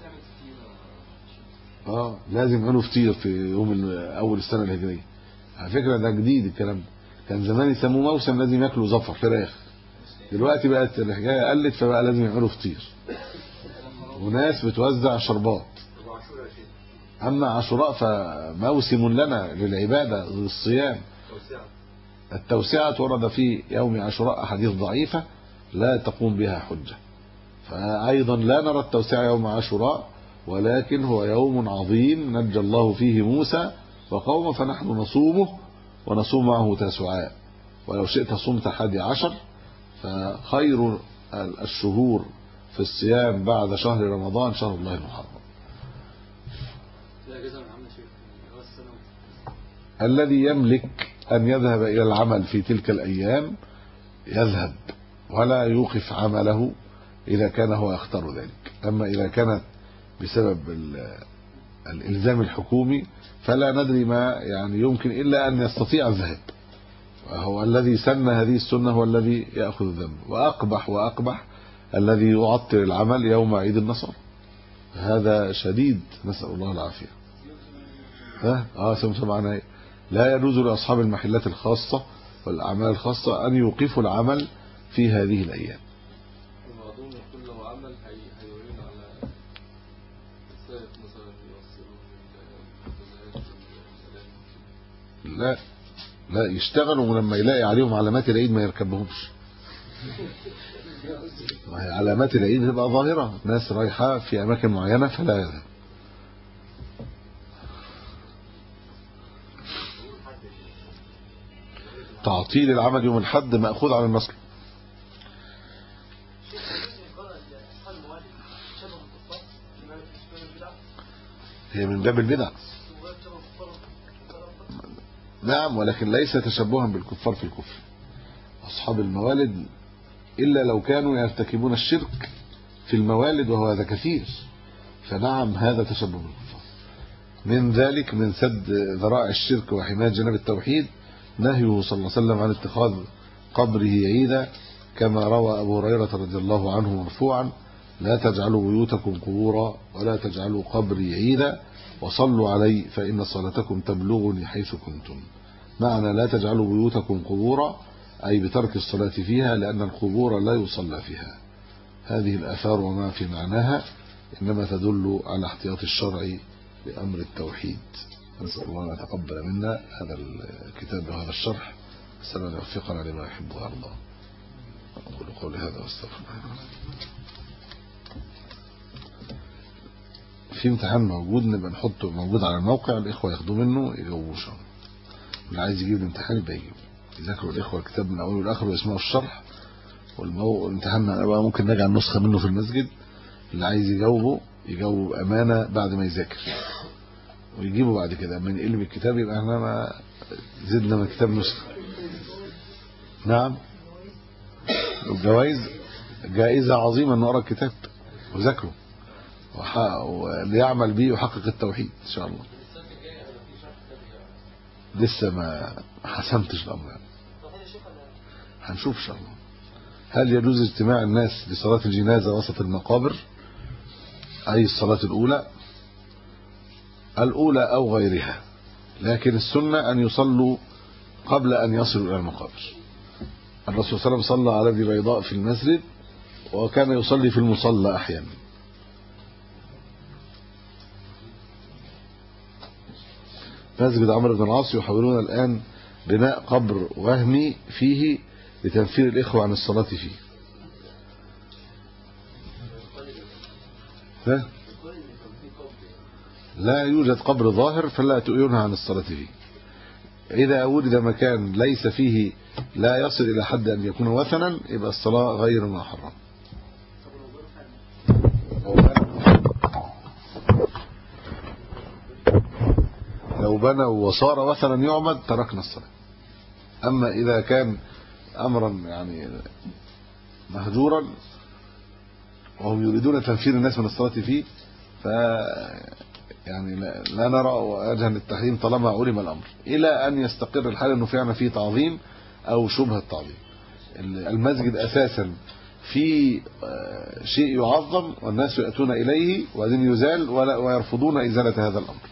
اه لازم يعملوا فطير في يوم أول السنة الهجرية. على فكرة ده جديد الكلام ده، كان زمان يسموه موسم لازم ياكلوا زفر فراخ، دلوقتي بقت الحكاية قلت فبقى لازم يعملوا فطير، وناس بتوزع شربات. أما عاشوراء فموسم لنا للعبادة للصيام. التوسعة ورد في يوم عاشوراء أحاديث ضعيفة لا تقوم بها حجة، فأيضا لا نرى التوسعة يوم عاشوراء، ولكن هو يوم عظيم نجى الله فيه موسى وقومه، فنحن نصومه ونصوم معه تاسعاء. ولو شئت صمت حادي عشر، فخير الشهور في الصيام بعد شهر رمضان شهر الله المحرم. الذي يملك أن يذهب إلى العمل في تلك الأيام يذهب ولا يوقف عمله إذا كان هو يختار ذلك. أما إذا كانت بسبب الإلزام الحكومي فلا ندري ما يعني يمكن إلا أن يستطيع الذهاب، وهو الذي سن هذه السنة هو الذي يأخذ الذنب. وأقبح وأقبح الذي يعطل العمل يوم عيد النصر، هذا شديد، نسأل الله العافية. ها اه سمعت معنا ايه؟ لا يجوز لأصحاب المحلات الخاصة والأعمال الخاصة أن يوقفوا العمل في هذه الأيام. لا لا يشتغلوا، ولما يلاقي عليهم علامات العيد ما يركبهمش. علامات العيد تبقى ظاهرة، ناس رايحة في أماكن معينة فلا يذهب. تعطيل العمل يوم الحد مأخوذ عن النصر. هي من باب البدع، نعم، ولكن ليس تشبها بالكفار في الكفر. أصحاب الموالد إلا لو كانوا يرتكبون الشرك في الموالد وهو هذا كثير، فنعم هذا تشبه بالكفار. من ذلك من سد ذرائع الشرك وحماية جناب التوحيد نهيه صلى الله عليه وسلم عن اتخاذ قبره عيدا، كما روى أبو هريرة رضي الله عنه مرفوعا: لا تجعلوا بيوتكم قبورا ولا تجعلوا قبري عيدا وصلوا علي فإن صلاتكم تبلغني حيث كنتم. معنى لا تجعلوا بيوتكم قبورا أي بترك الصلاة فيها، لأن القبور لا يصلى فيها. هذه الآثار وما في معناها إنما تدل على احتياط الشرع بأمر التوحيد. نسأل الله أن يتقبل منا هذا الكتاب وهذا الشرح، نسأل أن يوفقنا لما يحب ويرضى. أقول قولي هذا واستغفر الله. في امتحان موجود نبقى نحطه موجود على الموقع، الإخوة ياخدوه منه يجاوبوه. اللي عايز يجيب الامتحان يبقى يجيبه، يذاكروا الإخوة الكتاب من أوله لآخره ويسمعوا الشرح. والامتحان بقى ممكن نجعل نسخة منه في المسجد، اللي عايز يجاوبه يجاوب أمانة بعد ما يذاكر ويجيبه بعد كده. من قلب الكتاب يبقى احنا ما زدنا من الكتاب نسخة. نعم، الجوائز جائزة عظيمة ان نقرأ الكتاب وذاكره وليعمل به ويحقق التوحيد ان شاء الله. لسه ما حسمتش الأمر، هنشوف ان شاء الله. هل يجوز اجتماع الناس لصلاة الجنازة وسط المقابر، أي الصلاة الأولى الأولى أو غيرها؟ لكن السنة أن يصلوا قبل أن يصلوا إلى المقابر. الرسول صلى الله عليه وسلم صلى على ابن بيضاء في المسجد، وكان يصلي في المصلى أحيانا. مسجد عمرو بن العاص يحاولون الآن بناء قبر وهمي فيه لتنفير الإخوة عن الصلاة فيه. لا يوجد قبر ظاهر فلا ينهى عن الصلاة فيه. إذا وجد مكان ليس فيه لا يصل إلى حد أن يكون وثنا يبقى الصلاة غير محرم. لو بنوا وصار وثنا يعبد تركنا الصلاة. أما إذا كان أمرا يعني مهجورا وهم يريدون تنفير الناس من الصلاة فيه ف يعني لا, لا نرى وجها للتحريم طالما علم الأمر، إلى أن يستقر الحال أنه فعلا فيه تعظيم أو شبهة تعظيم. المسجد أساسا في شيء يعظم والناس يأتون إليه وبعدين يزال ويرفضون إزالة هذا الأمر.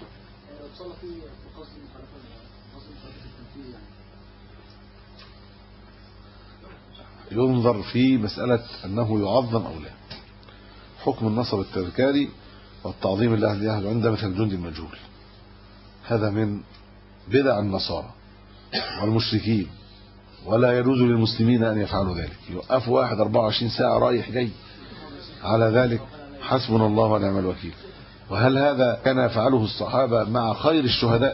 ينظر في مسألة أنه يعظم أو لا. حكم النصب التذكاري والتعظيم الله لأهل عند مثل الجند المجهول، هذا من بدع النصارى والمشركين، ولا يجوز للمسلمين أن يفعلوا ذلك. يوقفوا واحد أربعة وعشرين ساعة رايح جاي على ذلك، حسبنا الله ونعم الوكيل. وهل هذا كان يفعله الصحابة مع خير الشهداء؟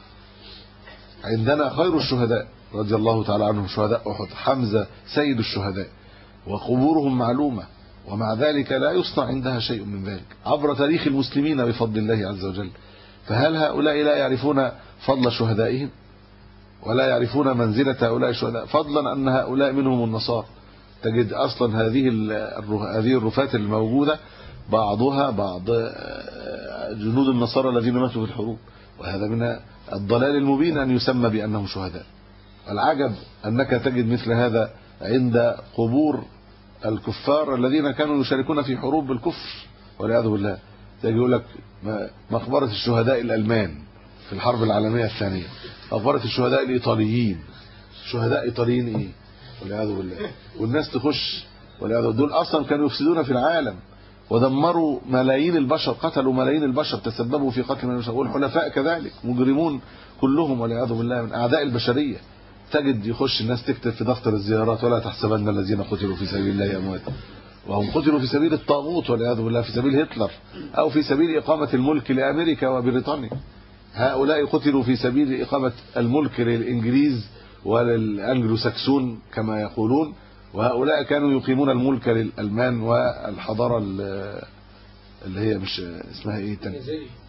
عندنا خير الشهداء رضي الله تعالى عنهم شهداء أحد، حمزة سيد الشهداء، وقبورهم معلومة، ومع ذلك لا يصنع عندها شيء من ذلك عبر تاريخ المسلمين بفضل الله عز وجل. فهل هؤلاء لا يعرفون فضل شهدائهم ولا يعرفون منزلة هؤلاء الشهداء، فضلا أن هؤلاء منهم النصارى؟ تجد أصلا هذه هذه الرفات الموجودة بعضها بعض جنود النصارى الذين ماتوا في الحروب، وهذا من الضلال المبين أن يسمى بأنهم شهداء. العجب أنك تجد مثل هذا عند قبور الكفار الذين كانوا يشاركون في حروب بالكفر والعياذ بالله. تجي يقول لك مقبرة الشهداء الألمان في الحرب العالمية الثانية، مقبرة الشهداء الإيطاليين. شهداء إيطاليين إيه والعياذ بالله، والناس تخش والعياذ بالله. دول أصلا كانوا يفسدون في العالم ودمروا ملايين البشر، قتلوا ملايين البشر، تسببوا في قتل ملايين البشر، والحلفاء كذلك مجرمون كلهم والعياذ بالله من أعداء البشرية. تجد يخش الناس تكتب في دفتر الزيارات ولا تحسبن الذين قتلوا في سبيل الله أموات وهم قتلوا في سبيل الطاغوت والعياذ بالله، في سبيل هتلر أو في سبيل إقامة الملك لأمريكا وبريطانيا. هؤلاء قتلوا في سبيل إقامة الملك للإنجليز وللأنجلو ساكسون كما يقولون، وهؤلاء كانوا يقيمون الملك للألمان والحضارة اللي هي مش اسمها ايه تاني،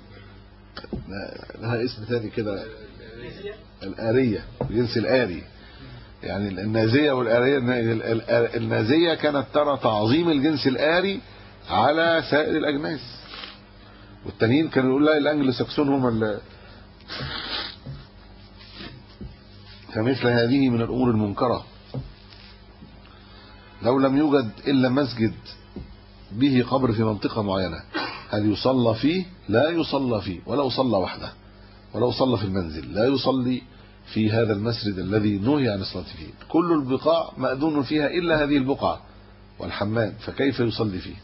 لها اسم ثاني كده، الآرية، الجنس الآري. يعني النازية والآرية، النازية كانت ترى تعظيم الجنس الآري على سائر الأجناس، والتانيين كانوا يقول لا الأنجلو ساكسون هم ال... فمثل هذه من الأمور المنكرة. لو لم يوجد إلا مسجد به قبر في منطقة معينة، هل يصلى فيه؟ لا يصلى فيه، ولو صلى وحده، ولو صلى في المنزل لا يصلي في هذا المسجد الذي نهي عن الصلاة فيه. كل البقاع مأذون فيها إلا هذه البقعة والحمام، فكيف يصلي فيه؟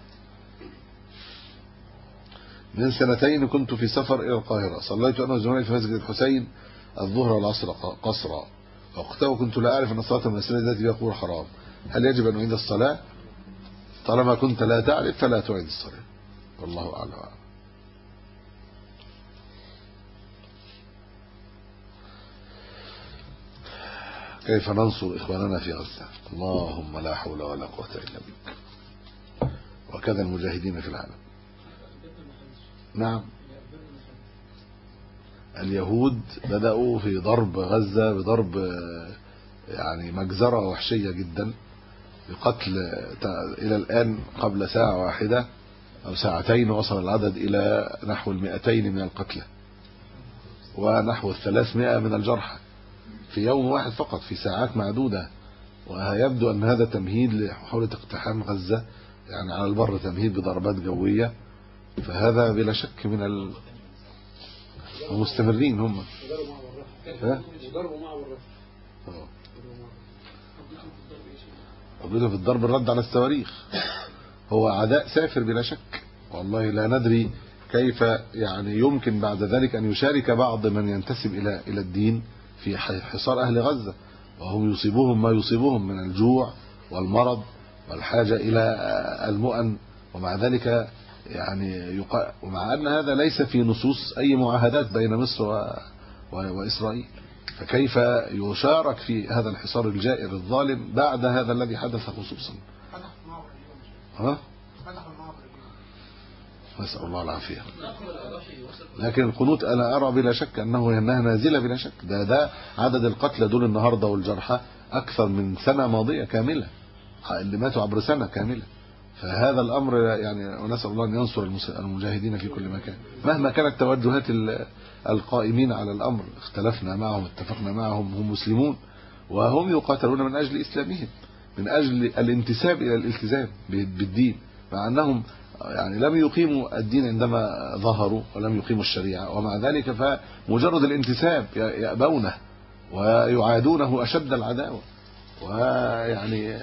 من سنتين كنت في سفر إلى القاهرة، صليت أنا وزملائي في مسجد الحسين الظهر والعصر قصرا، وقتها كنت لا أعرف أن الصلاة من المسجد التي يقول حرام. هل يجب أن أعيد الصلاة؟ طالما كنت لا تعرف فلا تعيد الصلاة، والله أعلم. كيف ننصر إخواننا في غزة؟ اللهم لا حول ولا قوة إلا بك، وكذا المجاهدين في العالم. نعم، اليهود بدأوا في ضرب غزة بضرب يعني مجزرة وحشية جدا، بقتل إلى الآن قبل ساعة واحدة أو ساعتين وصل العدد إلى نحو المئتين من القتلى ونحو الثلاثمائة من الجرحى في يوم واحد فقط، في ساعات معدودة. ويبدو أن هذا تمهيد لمحاولة اقتحام غزة، يعني على البر تمهيد بضربات جوية. فهذا بلا شك من المستمرين هم وبدأوا في الضرب الرد على الصواريخ. هو عداء سافر بلا شك، والله لا ندري كيف يعني يمكن بعد ذلك أن يشارك بعض من ينتسب إلى إلى الدين في حصار أهل غزة، وهم يصيبهم ما يصيبهم من الجوع والمرض والحاجة إلى المؤن، ومع ذلك يعني يق... ومع أن هذا ليس في نصوص أي معاهدات بين مصر و... و... وإسرائيل، فكيف يشارك في هذا الحصار الجائر الظالم بعد هذا الذي حدث خصوصا؟ ها؟ نسأل الله العافية. لكن القنوت أنا أرى بلا شك أنه أنها نازلة بلا شك. ده ده عدد القتلى دول النهاردة والجرحى أكثر من سنة ماضية كاملة، اللي ماتوا عبر سنة كاملة. فهذا الأمر يعني ونسأل الله أن ينصر المجاهدين في كل مكان مهما كانت توجهات القائمين على الأمر. اختلفنا معهم اتفقنا معهم، هم مسلمون وهم يقاتلون من أجل إسلامهم، من أجل الانتساب إلى الالتزام بالدين، مع أنهم يعني لم يقيموا الدين عندما ظهروا ولم يقيموا الشريعة، ومع ذلك فمجرد الانتساب يأبونه ويعادونه أشد العداوة. ويعني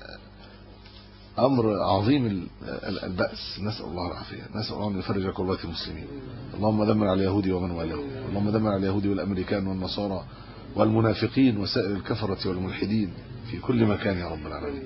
أمر عظيم البأس. نسأل الله العافية، نسأل الله أن يفرج كربات المسلمين. اللهم دمر على اليهود ومن والاهم، اللهم دمر على اليهود والأمريكان والنصارى والمنافقين وسائر الكفرة والملحدين في كل مكان يا رب العالمين.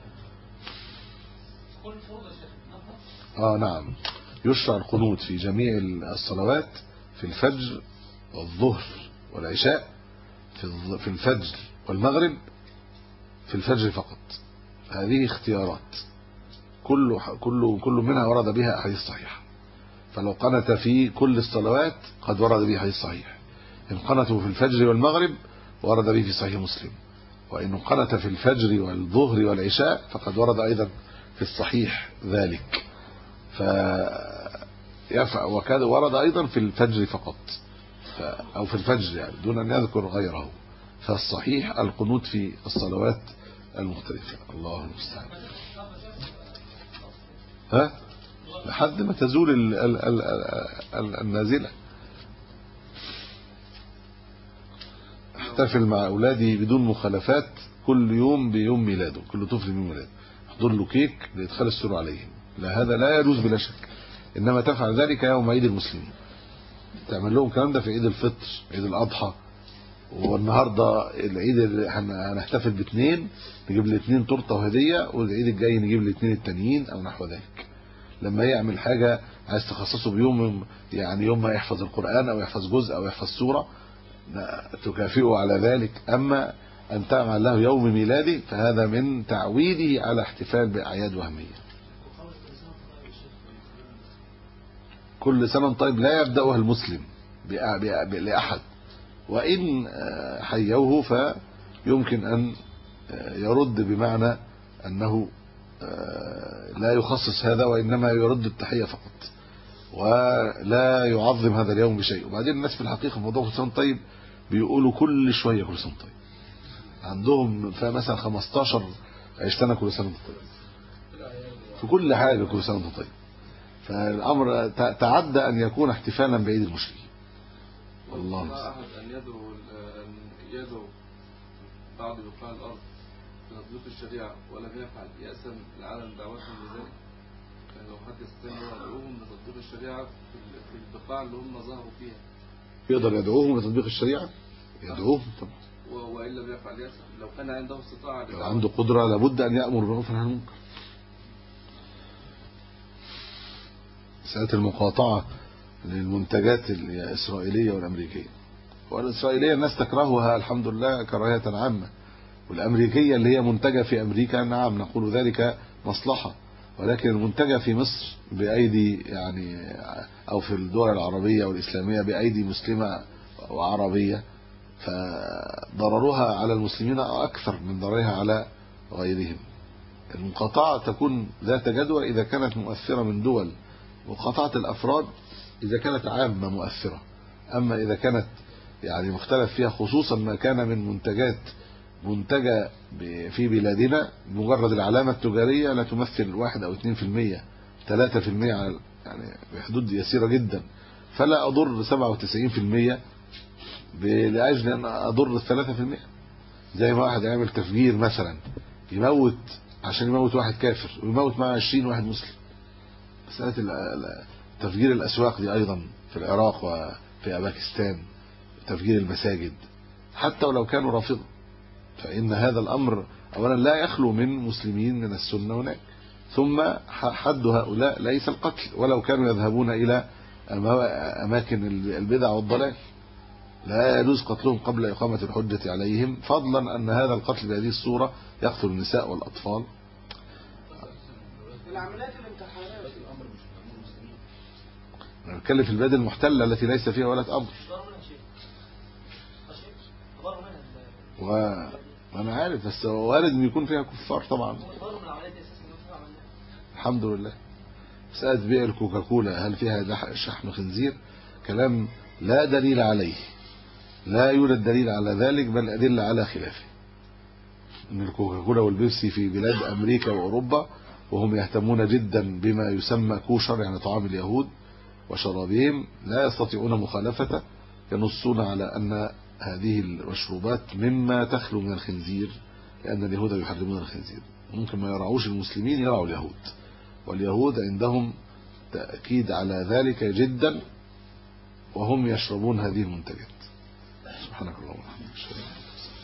آه نعم، يشرع القنوت في جميع الصلوات، في الفجر والظهر والعشاء، في الفجر والمغرب، في الفجر فقط. هذه اختيارات كل كل كل منها ورد بها احاديث صحيحه. فلو قنت في كل الصلوات قد ورد به حديث صحيح. ان قنتوا في الفجر والمغرب ورد به في صحيح مسلم، وان قنت في الفجر والظهر والعشاء فقد ورد ايضا في الصحيح ذلك. ف وكذا ورد ايضا في الفجر فقط ف... او في الفجر يعني دون ان يذكر غيره. فالصحيح القنوت في الصلوات المختلفة. الله المستعان. ها لحد ما تزول ال ال ال ال النازلة. احتفل مع أولادي بدون مخالفات كل يوم بيوم ميلاده، كل طفل بيوم ميلاده احضر له كيك لإدخال السرور عليهم. لا، هذا لا يجوز بلا شك، إنما تفعل ذلك يوم عيد المسلمين. تعمل لهم الكلام ده في عيد الفطر، عيد الأضحى، والنهارده العيد اللي هنحتفل باثنين نجيب الاثنين تورته وهديه، والعيد الجاي نجيب الاثنين التانيين او نحو ذلك. لما يعمل حاجه عايز تخصصه بيوم، يعني يوم ما يحفظ القرآن او يحفظ جزء او يحفظ سوره تكافئه على ذلك. اما ان تعمل له يوم ميلادي فهذا من تعويده على احتفال باعياد وهميه. كل سنه طيب لا يبداها المسلم لاحد، وإن حيوه فيمكن أن يرد بمعنى أنه لا يخصص هذا، وإنما يرد التحية فقط ولا يعظم هذا اليوم بشيء. وبعدين الناس في الحقيقة في موضوع كل سنة طيب بيقولوا كل شوية كل سنة طيب، عندهم فمثلا خمستاشر عشتنا كل سنة طيب، في كل حاجة كل سنة طيب. فالأمر تعدى أن يكون احتفالا بعيد المشركين. والله ما أحد أن يدعو أن يدعو بعض بقاع الأرض بتطبيق الشريعة ولم يفعل يأسم العالم دعوتهم لذلك. يعني لو حد يستطيع يدعوهم لتطبيق الشريعة في البقاع اللي هم ظهروا فيها، يقدر يدعوهم لتطبيق الشريعة؟ يدعوهم طبعا، وإن لم يفعل يأسم. لو كان عنده استطاعة، لو عنده قدرة لابد أن يأمر بالمعروف والنهي عن المنكر. مسألة المقاطعة للمنتجات الإسرائيلية والأمريكية، والإسرائيلية الناس تكرهها الحمد لله كراهية عامة، والأمريكية اللي هي منتجة في أمريكا نعم نقول ذلك مصلحة، ولكن المنتجة في مصر بأيدي يعني أو في الدول العربية والإسلامية بأيدي مسلمة وعربية، فضررها على المسلمين أكثر من ضررها على غيرهم. المقاطعة تكون ذات جدوى إذا كانت مؤثرة من دول، مقاطعة الأفراد إذا كانت عامة مؤثرة. أما إذا كانت يعني مختلف فيها، خصوصا ما كان من منتجات منتجة في بلادنا، مجرد العلامة التجارية لا تمثل واحد أو اثنين في المية ثلاثة في المية على يعني بحدود يسيرة جدا، فلا أضر سبعة وتسعين في المية لأجل أن أضر الثلاثة في المية. زي ما واحد يعمل تفجير مثلا يموت عشان يموت واحد كافر ويموت معه عشرين واحد مسلم. مسألة تفجير الأسواق دي أيضا في العراق وفي باكستان، تفجير المساجد حتى ولو كانوا رافضة، فإن هذا الأمر أولا لا يخلو من مسلمين من السنة هناك، ثم حد هؤلاء ليس القتل ولو كانوا يذهبون إلى أماكن البدع والضلال، لا يجوز قتلهم قبل إقامة الحجة عليهم، فضلا أن هذا القتل بهذه الصورة يقتل النساء والأطفال. العمليات الانتحارية الأمر مش المسلمين، أنا بتكلم في البلاد المحتلة التي ليس فيها ولاة أمر. وأنا عارف بس وارد أن يكون فيها كفار طبعا. الحمد لله. مسألة بيع الكوكاكولا هل فيها شحم خنزير؟ كلام لا دليل عليه، لا يوجد دليل على ذلك، بل أدلة على خلافه. ان الكوكاكولا والبيبسي في بلاد امريكا واوروبا وهم يهتمون جدا بما يسمى كوشر يعني طعام اليهود وشرابهم لا يستطيعون مخالفته، ينصون على ان هذه المشروبات مما تخلو من الخنزير لان اليهود يحرمون الخنزير. ممكن ما يرعوش المسلمين، يرعوا اليهود، واليهود عندهم تأكيد على ذلك جدا وهم يشربون هذه المنتجات. سبحانك اللهم وبحمدك.